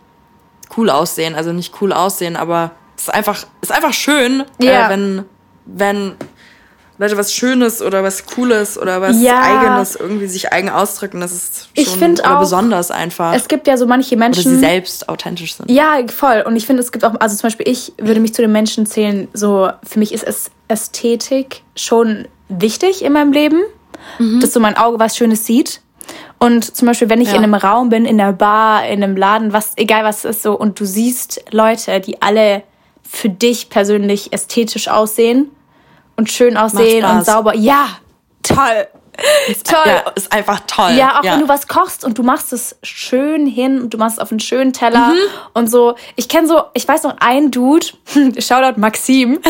cool aussehen. Also nicht cool aussehen, aber es ist einfach, ist einfach schön, yeah. äh, wenn, wenn Leute was Schönes oder was Cooles oder was ja. Eigenes irgendwie sich eigen ausdrücken. Das ist schon ich find oder auch, besonders einfach. Es gibt ja so manche Menschen, oder sie selbst authentisch sind. Ja, voll. Und ich finde, es gibt auch, also zum Beispiel ich würde mich zu den Menschen zählen, so für mich ist es Ästhetik schon wichtig in meinem Leben, mhm. dass so mein Auge was Schönes sieht. Und zum Beispiel, wenn ich ja. in einem Raum bin, in einer Bar, in einem Laden, was, egal was es ist, so, und du siehst Leute, die alle für dich persönlich ästhetisch aussehen und schön aussehen und sauber. Ja, toll. Ist, toll. Ja, ist einfach toll. Ja, auch ja. wenn du was kochst und du machst es schön hin und du machst es auf einen schönen Teller mhm. und so. Ich kenne so, ich weiß noch einen Dude, Shoutout Maxim,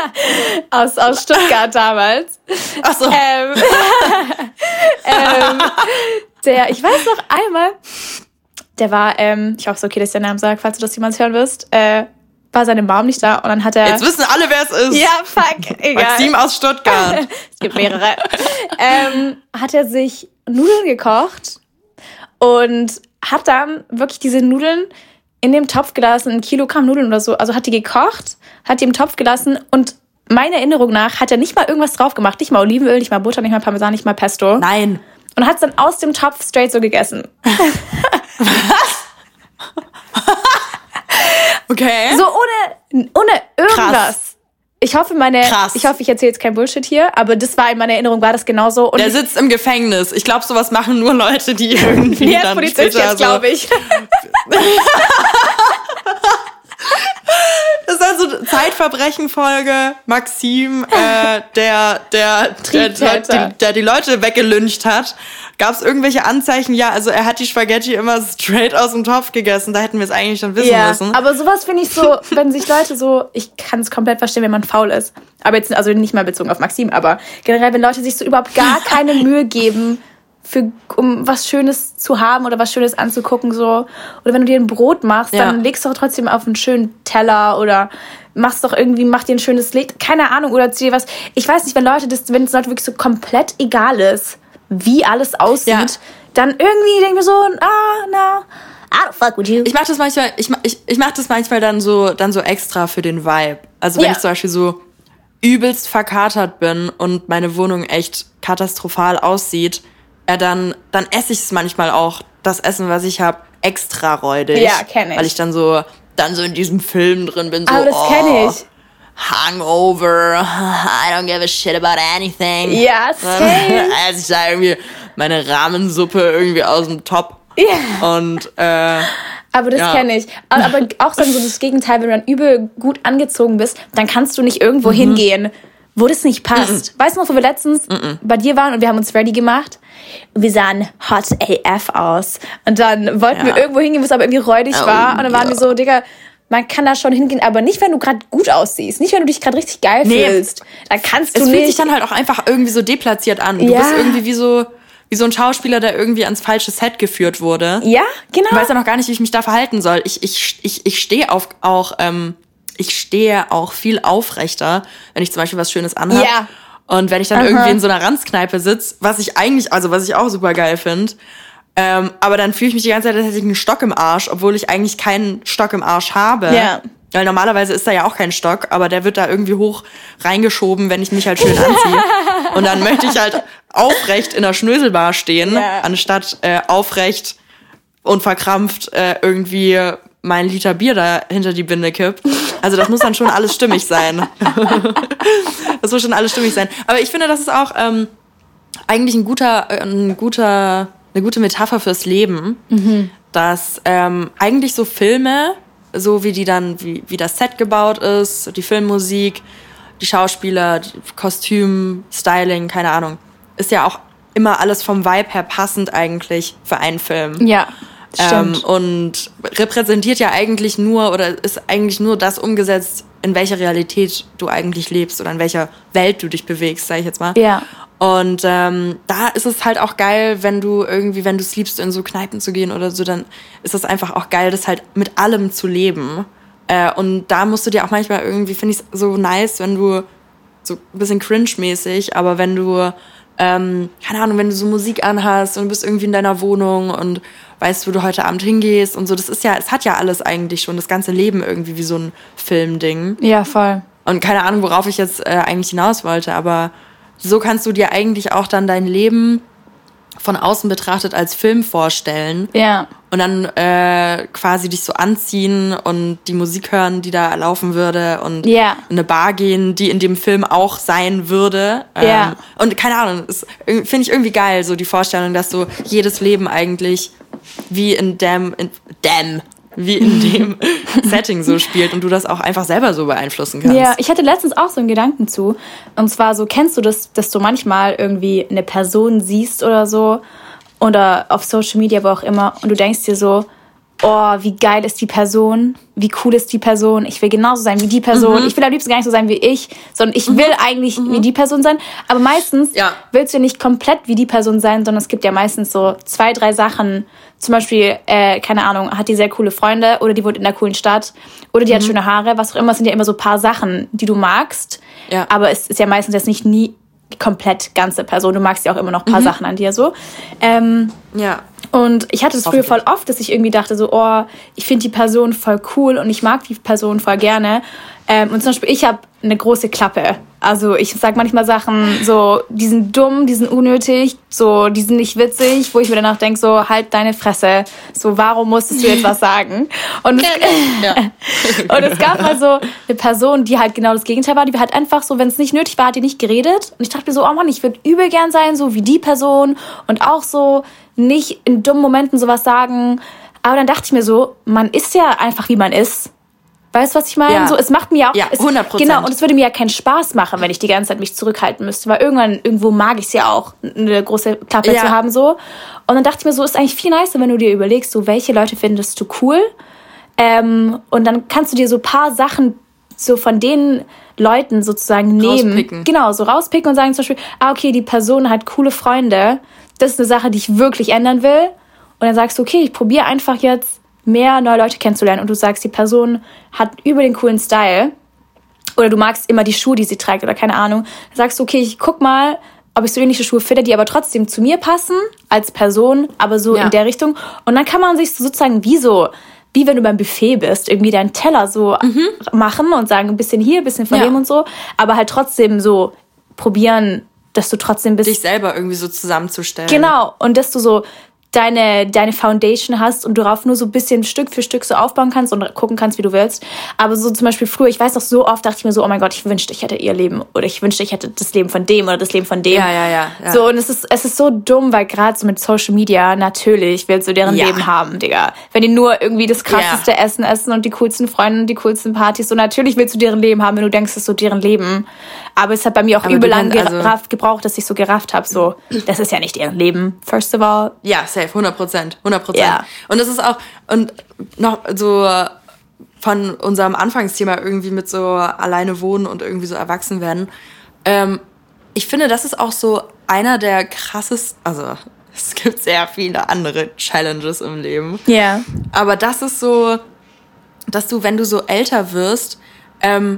aus, aus Stuttgart damals. Ach so. Ähm, ähm, der, ich weiß noch einmal, der war, ähm, ich hoffe, es ist okay, dass ich den Namen sage, falls du das jemals hören wirst, äh, war seine Mom nicht da und dann hat er... Jetzt wissen alle, wer es ist. Ja, fuck, egal. Maxim aus Stuttgart. Es gibt mehrere. ähm, hat er sich Nudeln gekocht und hat dann wirklich diese Nudeln in dem Topf gelassen, ein Kilogramm Nudeln oder so, also hat die gekocht, hat die im Topf gelassen und meiner Erinnerung nach hat er nicht mal irgendwas drauf gemacht, nicht mal Olivenöl, nicht mal Butter, nicht mal Parmesan, nicht mal Pesto. Nein. Und hat es dann aus dem Topf straight so gegessen. Was? Okay. So ohne, ohne irgendwas. Krass. Ich hoffe, meine, Krass. ich hoffe, ich erzähle jetzt kein Bullshit hier, aber das war in meiner Erinnerung, war das genauso. Und der sitzt im Gefängnis. Ich glaube, sowas machen nur Leute, die irgendwie nee, dann Polizist jetzt, glaube ich. Das ist also Zeitverbrechen-Folge. Maxim, äh, der, der, der, der, der, der die Leute weggelyncht hat. Gab es irgendwelche Anzeichen? Ja, also er hat die Spaghetti immer straight aus dem Topf gegessen. Da hätten wir es eigentlich schon wissen ja, müssen. Aber sowas finde ich so, wenn sich Leute so, ich kann es komplett verstehen, wenn man faul ist. Aber jetzt, also nicht mal bezogen auf Maxim, aber generell, wenn Leute sich so überhaupt gar keine Mühe geben, für, um was Schönes zu haben oder was Schönes anzugucken, so. Oder wenn du dir ein Brot machst, ja. dann legst du doch trotzdem auf einen schönen Teller oder machst doch irgendwie, mach dir ein schönes Licht, keine Ahnung, oder zieh dir was. Ich weiß nicht, wenn Leute das, wenn es Leute wirklich so komplett egal ist, wie alles aussieht, ja. dann irgendwie denken wir so, ah, na, I don't fuck with you. Ich mach das manchmal, ich, ich, ich mach das manchmal dann so, dann so extra für den Vibe. Also wenn ja. ich zum Beispiel so übelst verkatert bin und meine Wohnung echt katastrophal aussieht, ja, dann, dann esse ich es manchmal auch, das Essen, was ich habe, extra räudig. Ja, kenn ich. Weil ich dann so, dann so in diesem Film drin bin, so, aber das oh, kenn ich. Hangover, I don't give a shit about anything. Ja, same. Also ich da irgendwie meine Ramensuppe irgendwie aus dem Topf. Ja. Und, äh, aber das ja. kenne ich. Aber auch so das Gegenteil, wenn du dann übel gut angezogen bist, dann kannst du nicht irgendwo mhm. hingehen, wo das nicht passt. Mm-mm. Weißt du noch, wo wir letztens Mm-mm. bei dir waren und wir haben uns ready gemacht? Und wir sahen hot A F aus. Und dann wollten ja. wir irgendwo hingehen, wo es aber irgendwie räudig oh, war. Und dann waren ja. wir so, Digga, man kann da schon hingehen, aber nicht, wenn du gerade gut aussiehst. Nicht, wenn du dich gerade richtig geil nee. fühlst. Da kannst du es nicht. Es fühlt sich dann halt auch einfach irgendwie so deplatziert an. Du ja. bist irgendwie wie so, wie so ein Schauspieler, der irgendwie ans falsche Set geführt wurde. Ja, genau. Ich weiß ja noch gar nicht, wie ich mich da verhalten soll. Ich, ich, ich, ich stehe auf auch... Ähm, Ich stehe auch viel aufrechter, wenn ich zum Beispiel was Schönes anhabe. Ja. Und wenn ich dann Aha. irgendwie in so einer Ranzkneipe sitze, was ich eigentlich, also was ich auch super geil finde, ähm, aber dann fühle ich mich die ganze Zeit, als hätte ich einen Stock im Arsch, obwohl ich eigentlich keinen Stock im Arsch habe. Ja. Weil normalerweise ist da ja auch kein Stock, aber der wird da irgendwie hoch reingeschoben, wenn ich mich halt schön anziehe. Und dann möchte ich halt aufrecht in der Schnöselbar stehen, ja. anstatt äh, aufrecht und verkrampft äh, irgendwie mein Liter Bier da hinter die Binde kippt. Also das muss dann schon alles stimmig sein. Das muss schon alles stimmig sein. Aber ich finde, das ist auch ähm, eigentlich ein guter, ein guter, eine gute Metapher fürs Leben, mhm. dass ähm, eigentlich so Filme, so wie die dann, wie, wie das Set gebaut ist, die Filmmusik, die Schauspieler, die Kostüm, Styling, keine Ahnung, ist ja auch immer alles vom Vibe her passend eigentlich für einen Film. Ja. Ähm, und repräsentiert ja eigentlich nur oder ist eigentlich nur das umgesetzt, in welcher Realität du eigentlich lebst oder in welcher Welt du dich bewegst, sag ich jetzt mal. Ja. Und ähm, da ist es halt auch geil, wenn du irgendwie, wenn du es liebst, in so Kneipen zu gehen oder so, dann ist es einfach auch geil, das halt mit allem zu leben. Äh, und da musst du dir auch manchmal irgendwie, finde ich es so nice, wenn du so ein bisschen cringe-mäßig, aber wenn du Ähm, keine Ahnung, wenn du so Musik anhast und bist irgendwie in deiner Wohnung und weißt, wo du heute Abend hingehst und so, das ist ja, es hat ja alles eigentlich schon, das ganze Leben irgendwie wie so ein Filmding. Ja, voll. Und keine Ahnung, worauf ich jetzt äh, eigentlich hinaus wollte, aber so kannst du dir eigentlich auch dann dein Leben von außen betrachtet als Film vorstellen. Ja. Und dann äh, quasi dich so anziehen und die Musik hören, die da laufen würde und ja. in eine Bar gehen, die in dem Film auch sein würde. Ähm, ja. Und keine Ahnung, das finde ich irgendwie geil, so die Vorstellung, dass so jedes Leben eigentlich wie in dem, in, dem wie in dem Setting so spielt und du das auch einfach selber so beeinflussen kannst. Ja, ich hatte letztens auch so einen Gedanken zu. Und zwar so, kennst du das, dass du manchmal irgendwie eine Person siehst oder so oder auf Social Media, wo auch immer und du denkst dir so, oh, wie geil ist die Person, wie cool ist die Person, ich will genauso sein wie die Person, mhm. ich will am liebsten gar nicht so sein wie ich, sondern ich mhm. will eigentlich mhm. wie die Person sein, aber meistens ja. willst du ja nicht komplett wie die Person sein, sondern es gibt ja meistens so zwei, drei Sachen, zum Beispiel, äh, keine Ahnung, hat die sehr coole Freunde oder die wohnt in einer coolen Stadt oder die mhm. hat schöne Haare, was auch immer, es sind ja immer so ein paar Sachen, die du magst, ja. aber es ist ja meistens jetzt nicht nie die komplett ganze Person, du magst ja auch immer noch ein paar mhm. Sachen an dir so. Ähm, ja. Und ich hatte das früher voll oft, dass ich irgendwie dachte so, oh, ich finde die Person voll cool und ich mag die Person voll gerne. Ähm, und zum Beispiel, ich habe eine große Klappe. Also ich sag manchmal Sachen so, die sind dumm, die sind unnötig, so, die sind nicht witzig, wo ich mir danach denke, so, halt deine Fresse. So, warum musstest du jetzt was sagen? Und es, ja. und es gab mal so eine Person, die halt genau das Gegenteil war. Die hat einfach so, wenn es nicht nötig war, hat die nicht geredet. Und ich dachte mir so, oh Mann, ich würde übel gern sein, so wie die Person. Und auch so nicht in dummen Momenten sowas sagen. Aber dann dachte ich mir so, man ist ja einfach, wie man ist. Weißt du, was ich meine? Ja. So, es macht mir ja auch... Ja, hundert Prozent. Genau, und es würde mir ja keinen Spaß machen, wenn ich die ganze Zeit mich zurückhalten müsste. Weil irgendwann, irgendwo mag ich es ja auch, eine große Klappe ja. zu haben. So. Und dann dachte ich mir so, ist eigentlich viel nicer, wenn du dir überlegst, so, welche Leute findest du cool? Ähm, und dann kannst du dir so ein paar Sachen so von den Leuten sozusagen nehmen. Rauspicken. Genau, so rauspicken und sagen zum Beispiel, ah, okay, die Person hat coole Freunde. Das ist eine Sache, die ich wirklich ändern will. Und dann sagst du, okay, ich probiere einfach jetzt mehr neue Leute kennenzulernen und du sagst, die Person hat über den coolen Style oder du magst immer die Schuhe, die sie trägt oder keine Ahnung, dann sagst du, okay, ich guck mal, ob ich so ähnliche Schuhe finde, die aber trotzdem zu mir passen als Person, aber so ja. in der Richtung. Und dann kann man sich sozusagen wie so, wie wenn du beim Buffet bist, irgendwie deinen Teller so mhm. machen und sagen, ein bisschen hier, ein bisschen von ja. dem und so, aber halt trotzdem so probieren, dass du trotzdem bist. Dich selber irgendwie so zusammenzustellen. Genau, und dass du so deine deine Foundation hast und du darauf nur so ein bisschen Stück für Stück so aufbauen kannst und gucken kannst, wie du willst. Aber so zum Beispiel früher, ich weiß noch, so oft dachte ich mir so, oh mein Gott, ich wünschte, ich hätte ihr Leben oder ich wünschte, ich hätte das Leben von dem oder das Leben von dem. Ja, ja, ja. ja. So, und es ist, es ist so dumm, weil gerade so mit Social Media, natürlich willst du deren ja. Leben haben, Digga. Wenn die nur irgendwie das krasseste ja. Essen essen und die coolsten Freunde und die coolsten Partys, so natürlich willst du deren Leben haben, wenn du denkst, das ist so deren Leben. Aber es hat bei mir auch Aber übel lang also gerafft, gebraucht, dass ich so gerafft habe, so, das ist ja nicht deren Leben, first of all. Ja, safe, hundert Prozent. hundert Prozent. Ja. Und das ist auch, und noch so von unserem Anfangsthema irgendwie mit so alleine wohnen und irgendwie so erwachsen werden. Ähm, ich finde, das ist auch so einer der krassesten, also es gibt sehr viele andere Challenges im Leben. Ja. Yeah. Aber das ist so, dass du, wenn du so älter wirst, ähm,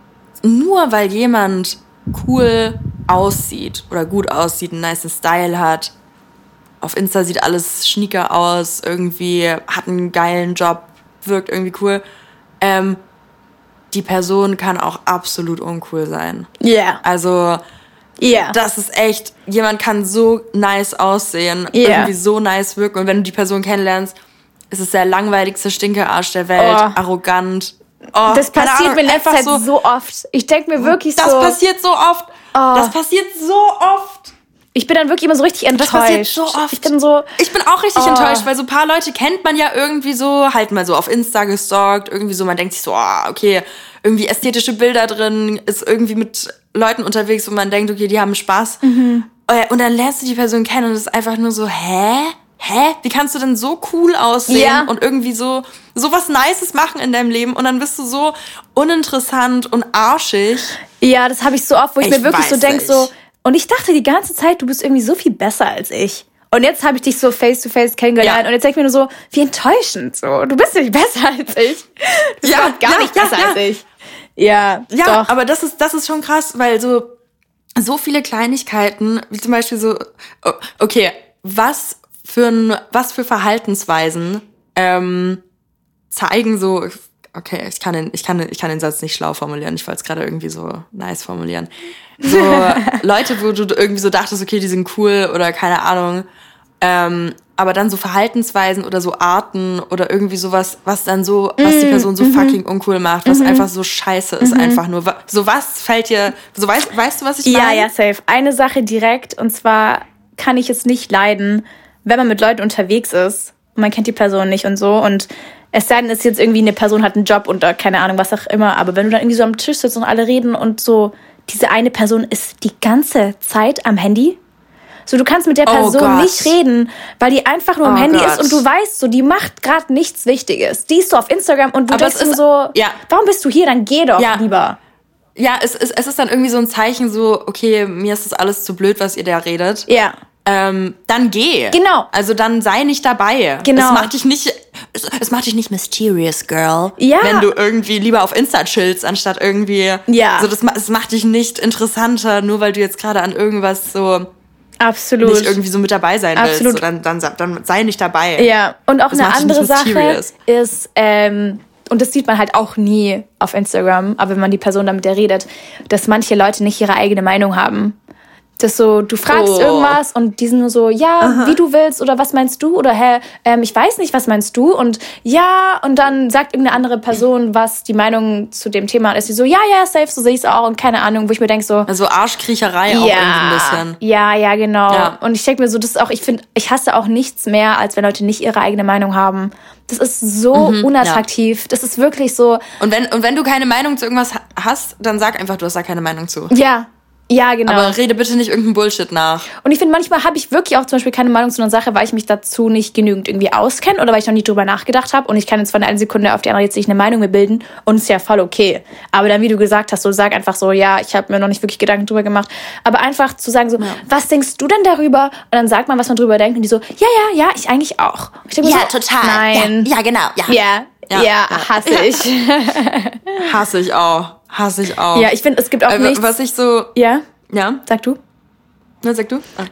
nur weil jemand cool aussieht oder gut aussieht, einen nicen Style hat, auf Insta sieht alles schnieke aus, irgendwie hat einen geilen Job, wirkt irgendwie cool. Ähm, die Person kann auch absolut uncool sein. Ja. Yeah. Also, yeah. das ist echt, jemand kann so nice aussehen, yeah. irgendwie so nice wirken. Und wenn du die Person kennenlernst, ist es der langweiligste Stinkearsch der Welt, oh. arrogant. Oh, das passiert Ahnung, mir in letzter Zeit so, so oft. Ich denke mir wirklich das so... Das passiert so oft. Oh. Das passiert so oft. Ich bin dann wirklich immer so richtig enttäuscht. Das passiert so oft. Ich bin so... Ich bin auch richtig oh. enttäuscht, weil so ein paar Leute kennt man ja irgendwie so, halt mal so auf Insta gestalkt, irgendwie so, man denkt sich so, oh, okay, irgendwie ästhetische Bilder drin, ist irgendwie mit Leuten unterwegs, wo man denkt, okay, die haben Spaß. Mhm. Und dann lernst du die Person kennen und es ist einfach nur so, hä? Hä? Wie kannst du denn so cool aussehen ja. und irgendwie so, so was Nices machen in deinem Leben und dann bist du so uninteressant und arschig. Ja, das habe ich so oft, wo ich, ich mir wirklich so denke, nicht. so... Und ich dachte die ganze Zeit, du bist irgendwie so viel besser als ich. Und jetzt habe ich dich so face-to-face kennengelernt. Ja. Und jetzt denke ich mir nur so, wie enttäuschend so. Du bist nicht besser als ich. Du bist ja, gar ja, nicht ja, besser ja. als ich. Ja, ja doch. Aber das ist, das ist schon krass, weil so, so viele Kleinigkeiten, wie zum Beispiel so, okay, was für, ein, was für Verhaltensweisen ähm, zeigen so... Okay, ich kann, den, ich, kann, ich kann den Satz nicht schlau formulieren. Ich wollte es gerade irgendwie so nice formulieren. So Leute, wo du irgendwie so dachtest, okay, die sind cool oder keine Ahnung. Ähm, aber dann so Verhaltensweisen oder so Arten oder irgendwie sowas, was dann so, was die Person so fucking uncool macht, was einfach so scheiße ist, einfach nur. So was fällt dir, so weißt, weißt du, was ich meine? Ja, ja, safe. Eine Sache direkt, und zwar kann ich es nicht leiden, wenn man mit Leuten unterwegs ist und man kennt die Person nicht und so und es sei denn, es ist jetzt irgendwie eine Person hat einen Job oder keine Ahnung, was auch immer. Aber wenn du dann irgendwie so am Tisch sitzt und alle reden und so, diese eine Person ist die ganze Zeit am Handy. So, du kannst mit der Person oh nicht reden, weil die einfach nur am oh Handy Gott. ist und du weißt so, die macht gerade nichts Wichtiges. Die ist so auf Instagram und du Aber denkst ist, so, ja. warum bist du hier? Dann geh doch ja. lieber. Ja, es ist, es ist dann irgendwie so ein Zeichen so, okay, mir ist das alles zu blöd, was ihr da redet. Ja. Ähm, dann geh. Genau. Also dann sei nicht dabei. Genau. Es macht dich nicht, es, es macht dich nicht mysterious, girl. Ja. Wenn du irgendwie lieber auf Insta chillst, anstatt irgendwie, ja. so das, es macht dich nicht interessanter, nur weil du jetzt gerade an irgendwas so Absolut. nicht irgendwie so mit dabei sein Absolut. willst. So, dann, dann, dann sei nicht dabei. Ja. Und auch das eine andere Sache ist, ähm, und das sieht man halt auch nie auf Instagram, aber wenn man die Person dann mit der redet, dass manche Leute nicht ihre eigene Meinung haben. Das so, du fragst oh. irgendwas und die sind nur so, ja, aha. wie du willst oder was meinst du oder hä, ähm, ich weiß nicht, was meinst du und ja, und dann sagt irgendeine andere Person, was die Meinung zu dem Thema ist. Die so, ja, ja, safe, so sehe ich es auch und keine Ahnung, wo ich mir denke so. Also Arschkriecherei ja, auch irgendwie ein bisschen. Ja, ja, genau. Ja. Und ich denke mir so, das ist auch, ich finde, ich hasse auch nichts mehr, als wenn Leute nicht ihre eigene Meinung haben. Das ist so mhm, unattraktiv. Ja. Das ist wirklich so. Und wenn, und wenn du keine Meinung zu irgendwas hast, dann sag einfach, du hast da keine Meinung zu. Ja. Ja, genau. Aber rede bitte nicht irgendeinen Bullshit nach. Und ich finde, manchmal habe ich wirklich auch zum Beispiel keine Meinung zu einer Sache, weil ich mich dazu nicht genügend irgendwie auskenne oder weil ich noch nie drüber nachgedacht habe. Und ich kann jetzt von einer Sekunde auf die andere jetzt nicht eine Meinung mehr bilden. Und ist ja voll okay. Aber dann, wie du gesagt hast, so sag einfach so, ja, ich habe mir noch nicht wirklich Gedanken drüber gemacht. Aber einfach zu sagen so, ja. was denkst du denn darüber? Und dann sagt man, was man drüber denkt. Und die so, ja, ja, ja, ich eigentlich auch. Ich ja, so, total. Nein. Ja, ja genau. Ja, ja, ja, ja hasse ja. ich. hasse ich auch. Hasse ich auch. Ja, ich finde, es gibt auch äh, nichts. Was ich so... Ja? Ja? Sag du. Na, sag du. Ah.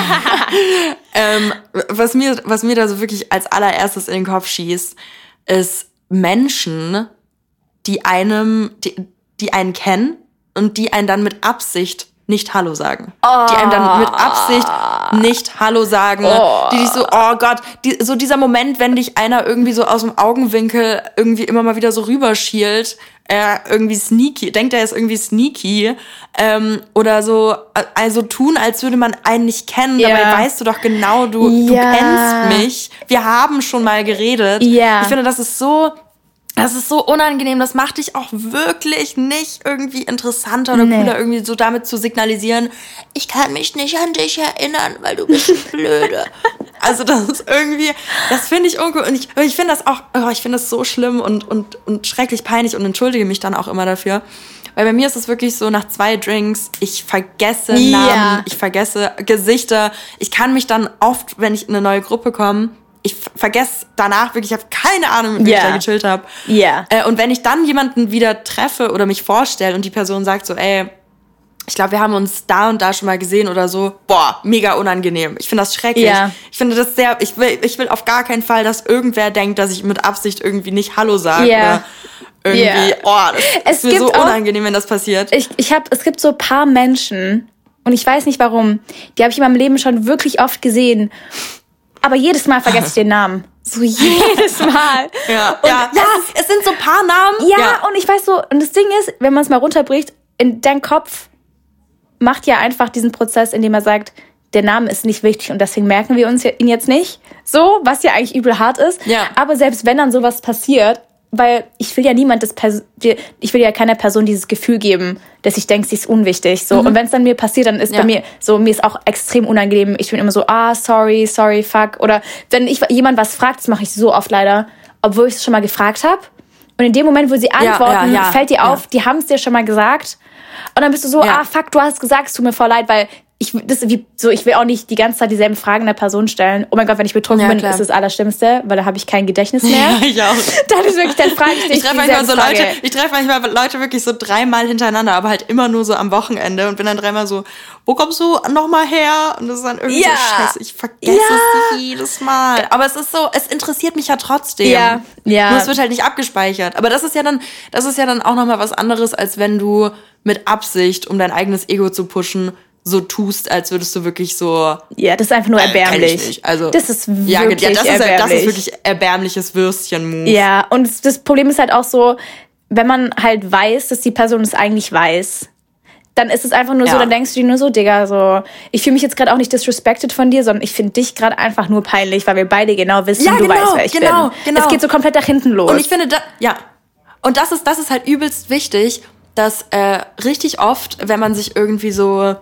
ähm, was mir, was mir da so wirklich als allererstes in den Kopf schießt, ist Menschen, die einem, die, die einen kennen und die einen dann mit Absicht nicht Hallo sagen. Oh. Die einem dann mit Absicht nicht Hallo sagen. Oh. Die dich so, oh Gott, die, so dieser Moment, wenn dich einer irgendwie so aus dem Augenwinkel irgendwie immer mal wieder so rüberschielt, er irgendwie sneaky, denkt er ist irgendwie sneaky, ähm, oder so, also tun, als würde man einen nicht kennen, yeah. dabei weißt du doch genau, du, yeah. du kennst mich, wir haben schon mal geredet. Yeah. Ich finde, das ist so, das ist so unangenehm, das macht dich auch wirklich nicht irgendwie interessanter oder nee. cooler, irgendwie so damit zu signalisieren, ich kann mich nicht an dich erinnern, weil du bist blöde. Also das ist irgendwie, das finde ich uncool. Und ich, ich finde das auch, oh, ich finde das so schlimm und, und, und schrecklich peinlich und entschuldige mich dann auch immer dafür. Weil bei mir ist es wirklich so, nach zwei Drinks, ich vergesse yeah. Namen, ich vergesse Gesichter. Ich kann mich dann oft, wenn ich in eine neue Gruppe komme, ich vergesse danach wirklich, ich habe keine Ahnung, mit wem yeah. ich da gechillt habe. Yeah. Äh, und wenn ich dann jemanden wieder treffe oder mich vorstelle und die Person sagt so, ey, ich glaube, wir haben uns da und da schon mal gesehen oder so, boah, mega unangenehm. Ich finde das schrecklich. Yeah. Ich finde das sehr, ich will, ich will auf gar keinen Fall, dass irgendwer denkt, dass ich mit Absicht irgendwie nicht Hallo sage yeah. oder irgendwie, yeah. oh, das es ist mir so unangenehm, auch, wenn das passiert. Ich, ich hab, es gibt so ein paar Menschen, und ich weiß nicht warum, die habe ich in meinem Leben schon wirklich oft gesehen, aber jedes Mal vergesse ich den Namen. So jedes Mal. ja, und ja, ja es, es sind so ein paar Namen. Ja, ja, und ich weiß so, und das Ding ist, wenn man es mal runterbricht, in dein Kopf macht ja einfach diesen Prozess, indem er sagt, der Name ist nicht wichtig und deswegen merken wir uns ihn jetzt nicht. So, was ja eigentlich übel hart ist. Ja. Aber selbst wenn dann sowas passiert, weil ich will ja niemand das Pers- ich will ja keiner Person dieses Gefühl geben, dass ich denke, sie ist unwichtig. So. Mhm. Und wenn es dann mir passiert, dann ist ja. bei mir so, mir ist auch extrem unangenehm. Ich bin immer so, ah, sorry, sorry, fuck. Oder wenn ich jemand was fragt, das mache ich so oft leider, obwohl ich es schon mal gefragt habe. Und in dem Moment, wo sie antworten, ja, ja, ja. fällt dir auf, ja. die haben es dir schon mal gesagt. Und dann bist du so, ja. ah, fuck, du hast es gesagt, es tut mir voll leid, weil ich, das, wie, so, ich will auch nicht die ganze Zeit dieselben Fragen der Person stellen. Oh mein Gott, wenn ich betrunken ja, bin, ist das Allerschlimmste, weil da habe ich kein Gedächtnis mehr. Ja, ich auch. Dann ist wirklich, dann frage ich dich ich treffe manchmal so Leute, Ich treffe manchmal Leute wirklich so dreimal hintereinander, aber halt immer nur so am Wochenende und bin dann dreimal so, wo kommst du nochmal her? Und das ist dann irgendwie ja. so scheiße, ich vergesse ja. es jedes Mal. Aber es ist so, es interessiert mich ja trotzdem. Ja, ja. Nur es wird halt nicht abgespeichert. Aber das ist ja dann, das ist ja dann auch nochmal was anderes, als wenn du mit Absicht, um dein eigenes Ego zu pushen, so tust, als würdest du wirklich so... Ja, das ist einfach nur erbärmlich. Äh, kenn ich nicht. Also, das ist wirklich ja, ja, das ist, erbärmlich. Das ist wirklich erbärmliches Würstchen-Move. Ja, und das Problem ist halt auch so, wenn man halt weiß, dass die Person es eigentlich weiß, dann ist es einfach nur ja. so, dann denkst du dir nur so, Digga, so, ich fühle mich jetzt gerade auch nicht disrespected von dir, sondern ich finde dich gerade einfach nur peinlich, weil wir beide genau wissen, ja, du genau, weißt, wer ich genau, bin. Genau. Es geht so komplett nach hinten los. Und ich finde, da, ja, und das ist, das ist halt übelst wichtig, dass äh, richtig oft, wenn man sich irgendwie so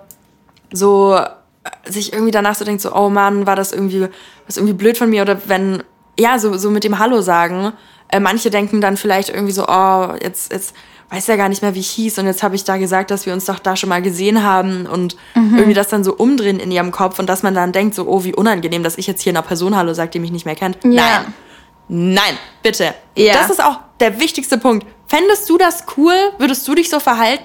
so äh, sich irgendwie danach so denkt, so, oh Mann, war das irgendwie was irgendwie blöd von mir, oder wenn, ja, so so mit dem Hallo sagen, äh, manche denken dann vielleicht irgendwie so, oh, jetzt jetzt weiß ja gar nicht mehr, wie ich hieß und jetzt habe ich da gesagt, dass wir uns doch da schon mal gesehen haben und mhm. irgendwie das dann so umdrehen in ihrem Kopf und dass man dann denkt, so, oh, wie unangenehm, dass ich jetzt hier einer Person Hallo sage, die mich nicht mehr kennt. Ja. Nein, nein, bitte. Ja. Das ist auch der wichtigste Punkt. Fändest du das cool? Würdest du dich so verhalten?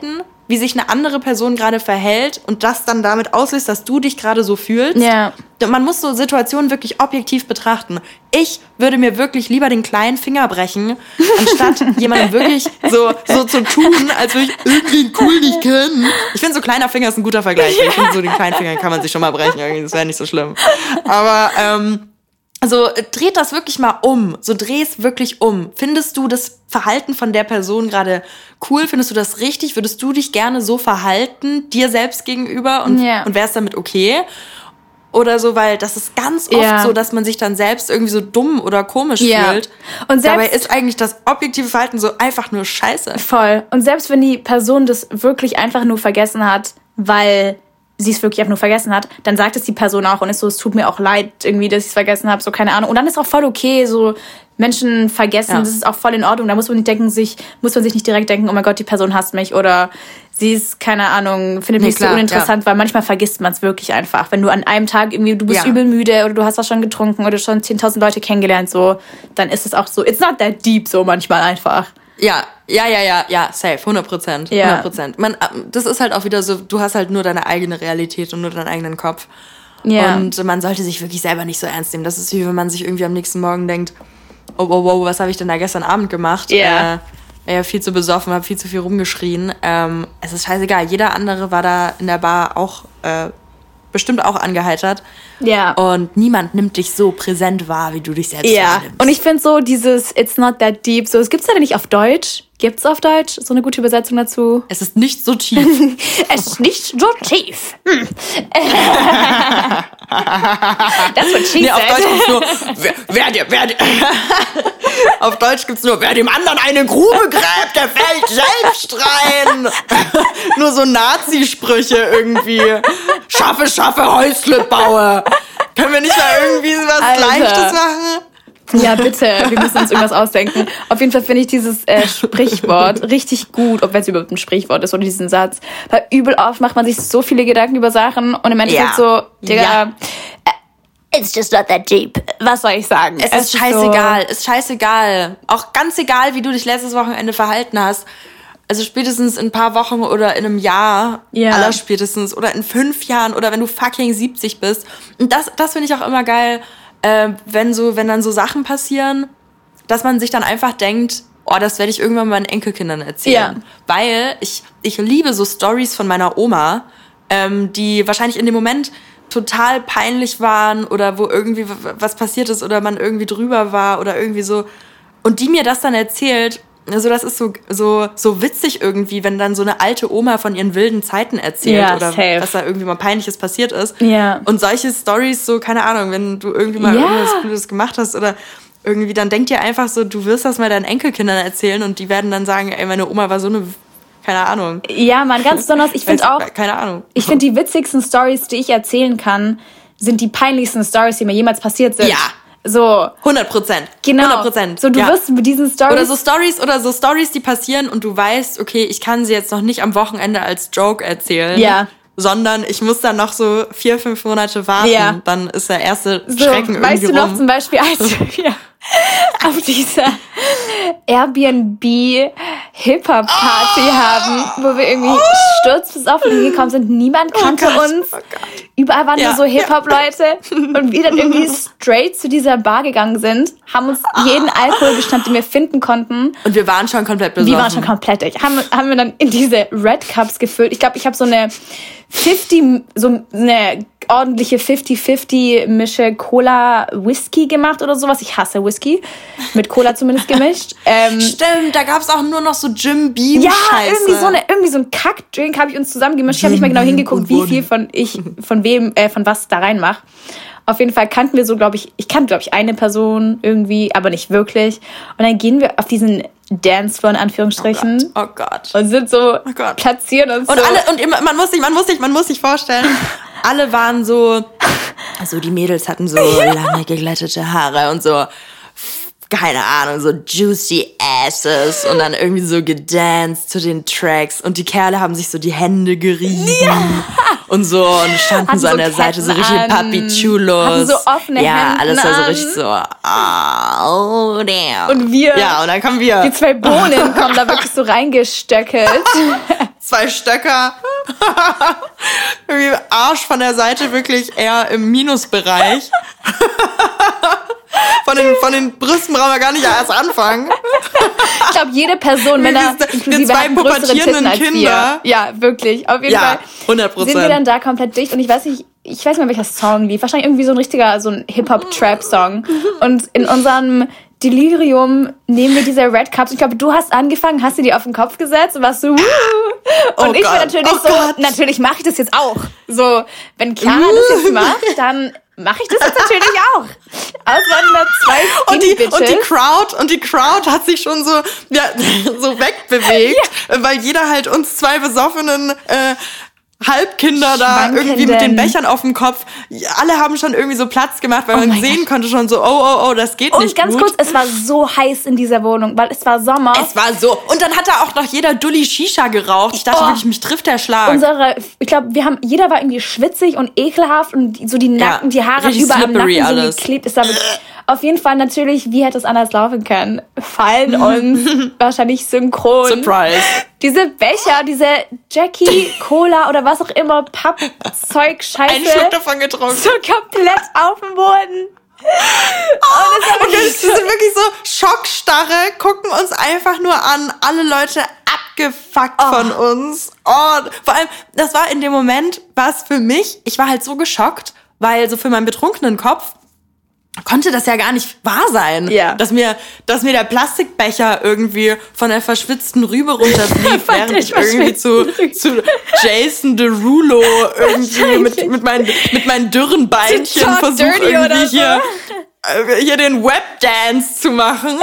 wie sich eine andere Person gerade verhält und das dann damit auslöst, dass du dich gerade so fühlst. Ja. Man muss so Situationen wirklich objektiv betrachten. Ich würde mir wirklich lieber den kleinen Finger brechen, anstatt jemandem wirklich so, so zu tun, als würde ich irgendwie cool nicht kennen. Ich finde, so kleiner Finger ist ein guter Vergleich. Ja. Ich finde, so den kleinen Finger kann man sich schon mal brechen. Das wäre nicht so schlimm. Aber ähm, also dreht das wirklich mal um. So dreh es wirklich um. Findest du das Verhalten von der Person gerade cool? Findest du das richtig? Würdest du dich gerne so verhalten, dir selbst gegenüber? Und, ja. und wär's damit okay? Oder so, weil das ist ganz oft ja. so, dass man sich dann selbst irgendwie so dumm oder komisch ja. fühlt. Und selbst, dabei ist eigentlich das objektive Verhalten so einfach nur scheiße. Voll. Und selbst wenn die Person das wirklich einfach nur vergessen hat, weil sie es wirklich einfach nur vergessen hat, dann sagt es die Person auch und ist so, es tut mir auch leid, irgendwie, dass ich es vergessen habe, so keine Ahnung. Und dann ist auch voll okay, so Menschen vergessen, ja. das ist auch voll in Ordnung. Da muss man nicht denken, sich, muss man sich nicht direkt denken, oh mein Gott, die Person hasst mich oder sie ist, keine Ahnung, findet nee, mich klar, so uninteressant, ja. weil manchmal vergisst man es wirklich einfach. Wenn du an einem Tag irgendwie, du bist ja. übel müde oder du hast was schon getrunken oder schon zehntausend Leute kennengelernt, so, dann ist es auch so, it's not that deep, so manchmal einfach. Ja, ja, ja, ja, ja, safe, hundert Prozent, ja. hundert Prozent. Man, das ist halt auch wieder so, du hast halt nur deine eigene Realität und nur deinen eigenen Kopf. Ja. Und man sollte sich wirklich selber nicht so ernst nehmen. Das ist wie wenn man sich irgendwie am nächsten Morgen denkt, oh, wow, wow, was habe ich denn da gestern Abend gemacht? Ja. Äh, ja, viel zu besoffen, habe viel zu viel rumgeschrien. Ähm, es ist scheißegal, jeder andere war da in der Bar auch, äh, bestimmt auch angeheitert. Ja. Und niemand nimmt dich so präsent wahr, wie du dich selbst ja. wahrnimmst. Und ich finde so dieses It's not that deep, so, es gibt's ja nicht auf Deutsch. Gibt's auf Deutsch so eine gute Übersetzung dazu? Es ist nicht so tief. Es ist nicht so tief. Hm. Das wird nee, auf Deutsch gibt's nur, wer, wer dir, wer dir. Auf Deutsch gibt's nur, wer dem anderen eine Grube gräbt, der fällt selbst rein. Nur so Nazi-Sprüche irgendwie. Schaffe, schaffe, Häusle baue. Können wir nicht mal irgendwie was Alter. Leichtes machen? Ja, bitte. Wir müssen uns irgendwas ausdenken. Auf jeden Fall finde ich dieses äh, Sprichwort richtig gut, ob es überhaupt ein Sprichwort ist oder diesen Satz. Weil übel oft macht man sich so viele Gedanken über Sachen und im Endeffekt ja. so, Digga, ja. It's just not that deep. Was soll ich sagen? Es, es ist scheißegal. So. Ist scheißegal. Auch ganz egal, wie du dich letztes Wochenende verhalten hast. Also spätestens in ein paar Wochen oder in einem Jahr, ja. aller spätestens, oder in fünf Jahren oder wenn du fucking siebzig bist. Und das, das finde ich auch immer geil, äh, wenn so, wenn dann so Sachen passieren, dass man sich dann einfach denkt, oh, das werde ich irgendwann meinen Enkelkindern erzählen. Ja. Weil ich, ich liebe so Stories von meiner Oma, ähm, die wahrscheinlich in dem Moment total peinlich waren oder wo irgendwie was passiert ist oder man irgendwie drüber war oder irgendwie so. Und die mir das dann erzählt. Also das ist so, so, so witzig irgendwie, wenn dann so eine alte Oma von ihren wilden Zeiten erzählt ja, oder safe. Was da irgendwie mal Peinliches passiert ist. Ja. Und solche Storys, so, keine Ahnung, wenn du irgendwie mal ja. irgendwas Blödes gemacht hast oder irgendwie, dann denk dir einfach so, du wirst das mal deinen Enkelkindern erzählen und die werden dann sagen, ey, meine Oma war so eine, keine Ahnung. Ja, man, ganz besonders, ich finde auch, keine Ahnung. Ich finde die witzigsten Stories, die ich erzählen kann, sind die peinlichsten Stories, die mir jemals passiert sind. Ja. So. hundert Prozent. Genau. hundert Prozent. So, du ja. wirst mit diesen Stories. Oder so Stories, oder so Stories, die passieren und du weißt, okay, ich kann sie jetzt noch nicht am Wochenende als Joke erzählen. Ja. Sondern ich muss dann noch so vier, fünf Monate warten. Ja. Dann ist der erste so, Schrecken irgendwie weißt du rum. noch zum Beispiel, als wir auf dieser Airbnb-Hip-Hop-Party oh. haben, wo wir irgendwie oh. sturzbesoffen hingekommen sind. Niemand kannte oh uns. Oh Überall waren ja. nur so Hip-Hop-Leute. Und wir dann irgendwie straight zu dieser Bar gegangen sind, haben uns jeden Alkohol geschnappt, den wir finden konnten. Und wir waren schon komplett besoffen. Wir waren schon komplett durch. Haben, haben wir dann in diese Red Cups gefüllt. Ich glaube, ich habe so eine fünfzig, so eine ordentliche fünfzig fünfzig Mische Cola-Whisky gemacht oder sowas. Ich hasse Whisky. Mit Cola zumindest gemischt. Ähm, Stimmt, da gab's auch nur noch so Jim Beam Ja, Scheiße. irgendwie so, eine, irgendwie so ein Kackdrink habe ich uns zusammen gemischt. Ich habe nicht mal genau hingeguckt, wie viel von ich, von wem, äh, von was da reinmache. Auf jeden Fall kannten wir so, glaube ich, ich kannte, glaube ich, eine Person irgendwie, aber nicht wirklich. Und dann gehen wir auf diesen Dancefloor in Anführungsstrichen. Oh Gott. Oh Gott. Und sind so oh Gott. platziert und so. Und alle, und immer, man muss sich, man muss sich, man muss sich vorstellen, alle waren so, also die Mädels hatten so lange geglättete Haare und so, keine Ahnung, so juicy asses und dann irgendwie so gedanced zu den Tracks und die Kerle haben sich so die Hände gerieben ja. und so und standen hatten so an der so Seite so richtig Papi Chulos. Hatten so offene ja, Hemden alles war so an. richtig so, oh, damn. Und wir, ja, und dann kommen wir. die zwei Bohnen kommen da wirklich so reingestöckelt. Es zwei Stöcker. Irgendwie Arsch von der Seite wirklich eher im Minusbereich. Von den, von den Brüsten brauchen wir gar nicht erst anfangen. Ich glaube, jede Person, Männer inklusive, zwei hat größere Titten als Kinder. wir. Ja, wirklich. Auf jeden ja, Fall hundert Prozent. sind wir dann da komplett dicht. Und ich weiß nicht, ich weiß nicht mehr, welcher Song lief. Wahrscheinlich irgendwie so ein richtiger, so ein Hip-Hop-Trap-Song. Und in unserem Delirium nehmen wir diese Red Cups. Ich glaube, du hast angefangen, hast sie dir auf den Kopf gesetzt und warst so, wuh. Und oh ich war natürlich oh so, Gott. natürlich mache ich das jetzt auch. So, wenn Chiara das jetzt macht, dann mache ich das jetzt natürlich auch. Außer zwei und die, Bitches. und die Crowd und die Crowd hat sich schon so ja, so wegbewegt, ja. weil jeder halt uns zwei besoffenen äh, Halbkinder da irgendwie mit den Bechern auf dem Kopf, alle haben schon irgendwie so Platz gemacht, weil oh man sehen Gott. konnte schon so, oh, oh, oh, das geht und nicht ganz gut. kurz, es war so heiß in dieser Wohnung, weil es war Sommer. Es war so. Und dann hat da auch noch jeder Dulli Shisha geraucht. Ich dachte oh. wirklich, mich trifft der Schlag. Unsere, ich glaube, wir haben, jeder war irgendwie schwitzig und ekelhaft und so die Nacken, ja, die Haare überall am Nacken alles. so geklebt. Ist damit auf jeden Fall natürlich, wie hätte es anders laufen können? Fallen uns wahrscheinlich synchron. Surprise. Diese Becher, diese Jackie, Cola oder was auch immer, Pappzeug, Scheiße. Einen Schluck davon getrunken. So komplett auf dem Boden. Oh, und wir sind wirklich so Schockstarre, gucken uns einfach nur an, alle Leute abgefuckt oh. von uns. Oh, vor allem, das war in dem Moment, was für mich, ich war halt so geschockt, weil so für meinen betrunkenen Kopf konnte das ja gar nicht wahr sein, ja. dass mir, dass mir der Plastikbecher irgendwie von der verschwitzten Rübe runterfliegt, während ich irgendwie zu, zu Jason Derulo irgendwie mit, mit meinen, mit meinen dürren Beinchen versuche irgendwie so. hier, hier den Webdance zu machen.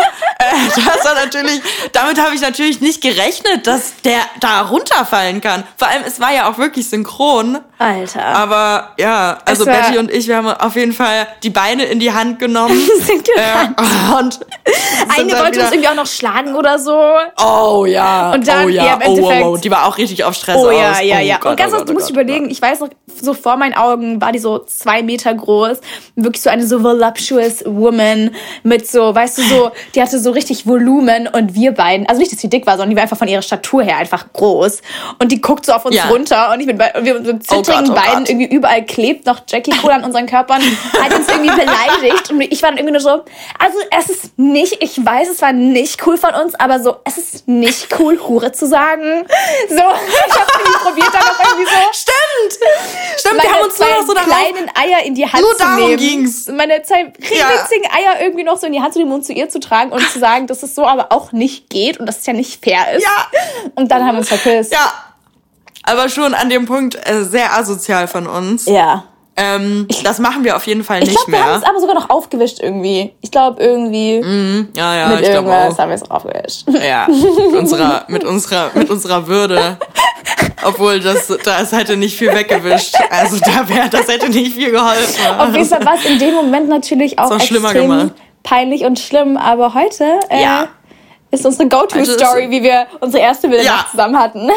Das war natürlich, damit habe ich natürlich nicht gerechnet, dass der da runterfallen kann. Vor allem, es war ja auch wirklich synchron. Alter. Aber ja, also Betty und ich, wir haben auf jeden Fall die Beine in die Hand genommen. sind gerannt. Äh, und eine wollte uns irgendwie auch noch schlagen oder so. Oh ja, und dann, oh ja, ja im Endeffekt, oh, oh, oh, die war auch richtig auf Stress oh, aus. Ja, ja, ja. Oh Gott, und ganz oh kurz, du Gott, musst oh überlegen, Gott. ich weiß noch, so vor meinen Augen war die so zwei Meter groß. Wirklich so eine so voluptuous woman mit so, weißt du, so, die hatte so richtig Volumen und wir beiden, also nicht, dass sie dick war, sondern die war einfach von ihrer Statur her einfach groß. Und die guckt so auf uns ja. runter und ich mit, wir mit so zittrigen oh Gott, oh Beinen, Gott. irgendwie überall klebt noch Jackie Cola an unseren Körpern, hat uns irgendwie beleidigt und ich war dann irgendwie nur so, also es ist nicht, ich weiß, es war nicht cool von uns, aber so, es ist nicht cool, Hure zu sagen. So, ich hab's irgendwie probiert, dann noch irgendwie so. Stimmt! Stimmt, meine wir haben uns zwei nur noch so darauf, kleinen Eier in die Hand nur zu darum nehmen. Ging's. Meine zwei winzigen ja. Eier irgendwie noch so in die Hand zu nehmen und zu ihr zu tragen und zu sagen, dass es so aber auch nicht geht und dass es ja nicht fair ist. Ja. Und dann haben wir uns verküsst. Ja. Aber schon an dem Punkt äh, sehr asozial von uns. Ja. Ähm, das machen wir auf jeden Fall nicht ich glaub, mehr. Ich glaube, wir haben es aber sogar noch aufgewischt irgendwie. Ich glaube irgendwie mm, ja, ja, mit ich irgendwas auch. haben wir es aufgewischt. Ja, mit unserer, mit unserer, mit unserer Würde. Obwohl, das, das hätte nicht viel weggewischt. Also da wäre, das hätte nicht viel geholfen. Auf jeden Fall war es in dem Moment natürlich auch extrem gemacht. peinlich und schlimm. Aber heute äh, ja. ist unsere Go-To-Story, wie wir unsere erste wilde ja. Nacht zusammen hatten.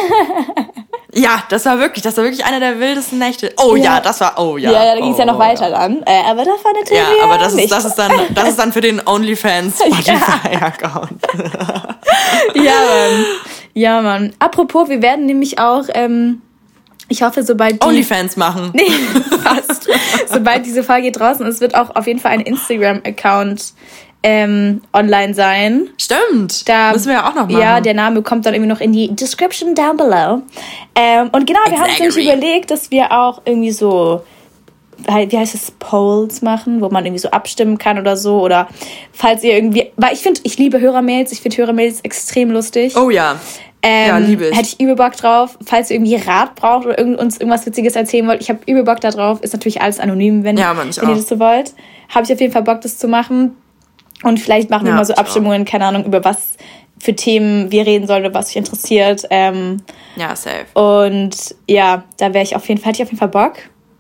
Ja, das war wirklich, das war wirklich eine der wildesten Nächte. Oh ja, ja das war, oh ja. Ja, ja da ging es oh, ja noch weiter ja. dann. Äh, aber das war natürlich ja, aber das nicht. ist, das ist dann, das ist dann für den OnlyFans Spotify-Account. Ja, Mann. Ja, Mann. Apropos, wir werden nämlich auch, ähm, ich hoffe, sobald die... OnlyFans machen. Nee, fast. Sobald diese Folge draußen ist, wird auch auf jeden Fall ein Instagram-Account ähm, online sein. Stimmt. Da, müssen wir ja auch noch machen. Ja, der Name kommt dann irgendwie noch in die Description down below. Ähm, und genau, wir exactly. haben uns nämlich überlegt, dass wir auch irgendwie so, wie heißt es, Polls machen, wo man irgendwie so abstimmen kann oder so. Oder falls ihr irgendwie, weil ich finde, ich liebe Hörermails, ich finde Hörermails extrem lustig. Oh ja. Ähm, ja, liebe ich. Hätte ich übel Bock drauf. Falls ihr irgendwie Rat braucht oder irgend, uns irgendwas Witziges erzählen wollt, ich habe übel Bock da drauf. Ist natürlich alles anonym, wenn, ja, Mann, ich wenn ihr auch. das so wollt. Habe ich auf jeden Fall Bock, das zu machen. Und vielleicht machen wir ja, mal so Abstimmungen, keine Ahnung, über was für Themen wir reden sollen oder was euch interessiert. Ähm, ja, safe. Und ja, da wäre ich auf jeden Fall, hätte ich auf jeden Fall Bock.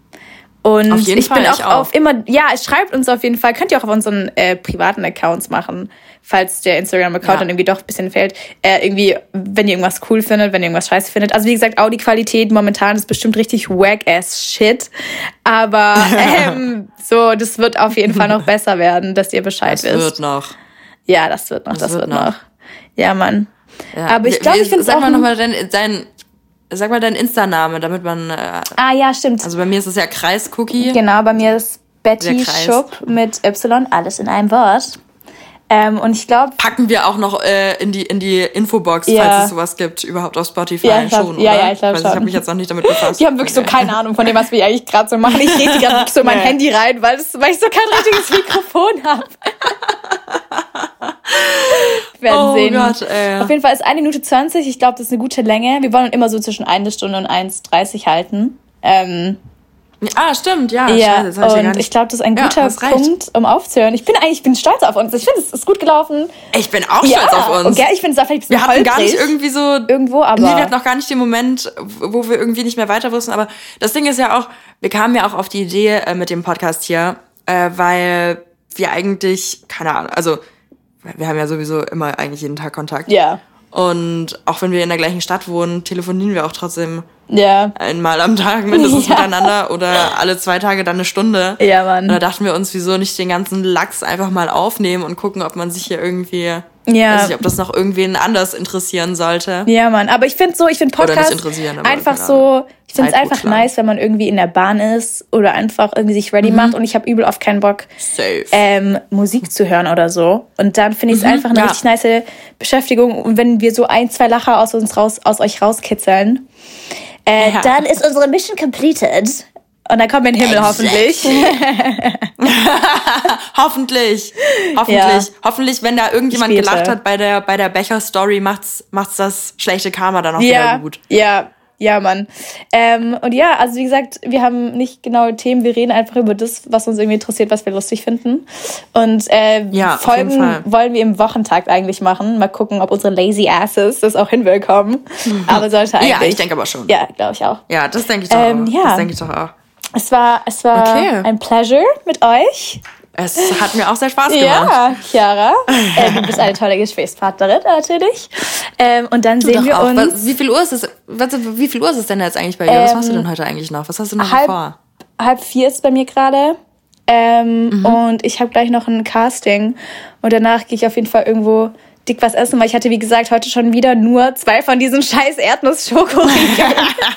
Und auf jeden ich Fall, bin auch, ich auch auf immer, ja, schreibt uns auf jeden Fall, könnt ihr auch auf unseren äh, privaten Accounts machen, falls der Instagram-Account ja. dann irgendwie doch ein bisschen fehlt. Äh, irgendwie, wenn ihr irgendwas cool findet, wenn ihr irgendwas scheiße findet. Also wie gesagt, Audioqualität momentan ist bestimmt richtig wack-ass-shit. Aber ähm, so, das wird auf jeden Fall noch besser werden, dass ihr Bescheid das wisst. Das wird noch. Ja, das wird noch, das, das wird noch. noch. Ja, Mann. Ja. Aber ich glaube, ich finde es auch... Sag mal nochmal dein, dein, sag mal deinen Insta-Name, damit man... Äh, ah ja, stimmt. Also bei mir ist es ja Kreis-Cookie. Genau, bei mir ist Betty Schupp mit Y, alles in einem Wort. Ähm, und ich glaube... Packen wir auch noch äh, in, die, in die Infobox, ja. falls es sowas gibt, überhaupt auf Spotify ja, glaub, schon, ja, oder? Ja, ich glaube schon. Ich habe mich jetzt noch nicht damit befasst. Die haben wirklich okay. so keine Ahnung von dem, was wir eigentlich gerade so machen. Ich rede gerade wirklich so in mein nee. Handy rein, weil, das, weil ich so kein richtiges Mikrofon habe. Wir werden oh sehen. Gott, ey. Auf jeden Fall ist eine Minute zwanzig. Ich glaube, das ist eine gute Länge. Wir wollen immer so zwischen eine Stunde und eins dreißig halten. Ähm, ah, stimmt, ja. Ja, Scheiße, das hab ich und ja gar nicht. ich glaube, das ist ein ja, guter Punkt, um aufzuhören. Ich bin eigentlich ich bin stolz auf uns. Ich finde, es ist gut gelaufen. Ich bin auch ja, stolz auf uns. Und ich finde es auch vielleicht ein bisschen wir hatten holprig. gar nicht irgendwie so... Irgendwo, aber... Nee, wir hatten noch gar nicht den Moment, wo wir irgendwie nicht mehr weiter wussten. Aber das Ding ist ja auch, wir kamen ja auch auf die Idee äh, mit dem Podcast hier, äh, weil wir eigentlich, keine Ahnung, also wir haben ja sowieso immer eigentlich jeden Tag Kontakt. Ja. Und auch wenn wir in der gleichen Stadt wohnen, telefonieren wir auch trotzdem ja. einmal am Tag mindestens ja. miteinander oder alle zwei Tage dann eine Stunde. Ja, Mann. Und da dachten wir uns, wieso nicht den ganzen Lachs einfach mal aufnehmen und gucken, ob man sich hier irgendwie, ja. weiß nicht, ob das noch irgendwen anders interessieren sollte. Ja, Mann. Aber ich finde so, ich finde Podcast einfach so, ich finde es einfach nice, wenn man irgendwie in der Bahn ist oder einfach irgendwie sich ready mhm. macht und ich habe übel oft keinen Bock, ähm, Musik zu hören oder so. Und dann finde ich es mhm. einfach eine ja. richtig nice Beschäftigung. Und wenn wir so ein, zwei Lacher aus uns raus, aus euch rauskitzeln, äh, ja. dann ist unsere Mission completed. Und dann kommen wir in den Himmel, hoffentlich. hoffentlich. Hoffentlich. Ja. Hoffentlich, wenn da irgendjemand Später. gelacht hat bei der, bei der Becher-Story, macht's, macht's das schlechte Karma dann auch ja. wieder gut. Ja, ja, Mann. Ähm, und ja, also wie gesagt, wir haben nicht genaue Themen. Wir reden einfach über das, was uns irgendwie interessiert, was wir lustig finden. Und äh, ja, Folgen wollen wir im Wochentakt eigentlich machen. Mal gucken, ob unsere lazy asses das auch hinbekommen. Mhm. Aber sollte eigentlich... Ja, ich denke aber schon. Ja, glaube ich auch. Ja, das denke ich doch ähm, auch. Ja. Das denke ich doch auch. Es war, es war okay. ein Pleasure mit euch. Es hat mir auch sehr Spaß gemacht. Ja, Chiara, äh, du bist eine tolle Gesprächspartnerin natürlich. Ähm, und dann du sehen wir auch. uns... Was, wie viel Uhr ist es? Was, wie viel Uhr ist es denn jetzt eigentlich bei dir? Ähm, Was machst du denn heute eigentlich noch? Was hast du noch halb, vor? Halb vier ist bei mir gerade. Ähm, mhm. Und ich habe gleich noch ein Casting. Und danach gehe ich auf jeden Fall irgendwo dick was essen, weil ich hatte, wie gesagt, heute schon wieder nur zwei von diesen scheiß Erdnuss-Schokoriegeln.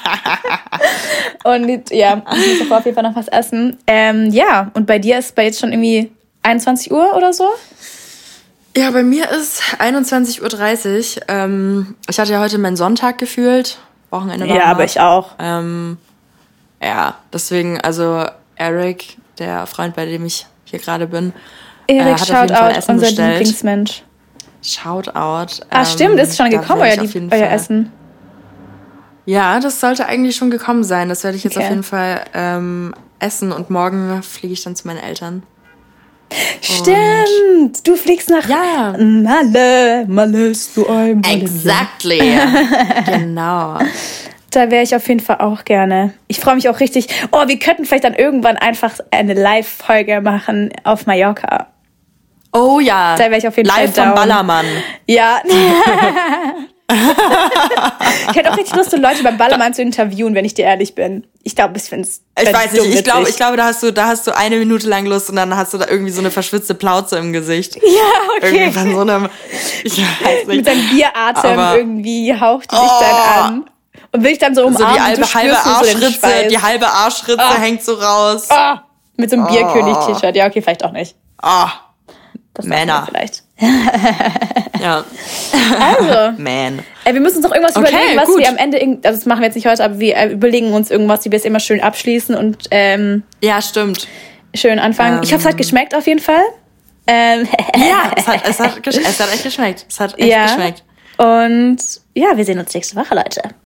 Und ja, ich muss auf jeden Fall noch was essen. Ähm, ja, und bei dir ist bei jetzt schon irgendwie einundzwanzig Uhr oder so? Ja, bei mir ist einundzwanzig Uhr dreißig. Ähm, ich hatte ja heute meinen Sonntag gefühlt. Wochenende war Ja, hart. aber ich auch. Ähm, ja, deswegen, also Eric, der Freund, bei dem ich hier gerade bin, Erik, äh, hat auf jeden Fall Shoutout, Essen unser bestellt. Lieblingsmensch. Shoutout. Ah, ähm, stimmt, ist schon gekommen, euer, die, euer Essen. Ja, das sollte eigentlich schon gekommen sein. Das werde ich jetzt okay. auf jeden Fall ähm, essen. Und morgen fliege ich dann zu meinen Eltern. Stimmt, und du fliegst nach ja. Malle. Malle ist du ein Malle. Exactly. Genau. Da wäre ich auf jeden Fall auch gerne. Ich freue mich auch richtig. Oh, wir könnten vielleicht dann irgendwann einfach eine Live-Folge machen auf Mallorca. Oh ja. Da wäre ich auf jeden Live Fall down. vom Ballermann. Ja. Ich hätte auch richtig Lust, so Leute beim Ballermann zu interviewen, wenn ich dir ehrlich bin. Ich glaube, ich finde es. Ich weiß nicht, ich glaube, ich glaube, da hast du, da hast du eine Minute lang Lust und dann hast du da irgendwie so eine verschwitzte Plauze im Gesicht. Ja, okay. Irgendwie von so einem, ich weiß nicht. Mit deinem Bieratem Aber, irgendwie haucht die dich oh, dann an. Und will ich dann so umarmen, so die halbe, halbe Arschritze, so die halbe Arschritze oh. hängt so raus. Oh. Mit so einem oh. Bierkönig-T-Shirt. Ja, okay, vielleicht auch nicht. Oh. Das Männer. Vielleicht. Ja. Also. Man. Äh, wir müssen uns noch irgendwas okay, überlegen, was gut. wir am Ende, also das machen wir jetzt nicht heute, aber wir äh, überlegen uns irgendwas, wie wir es immer schön abschließen und ähm, ja, stimmt. Schön anfangen. Ähm. Ich hoffe, es hat geschmeckt auf jeden Fall. Ähm. Ja, es hat, es, hat, es hat echt geschmeckt. Es hat echt ja. geschmeckt. Und ja, wir sehen uns nächste Woche, Leute.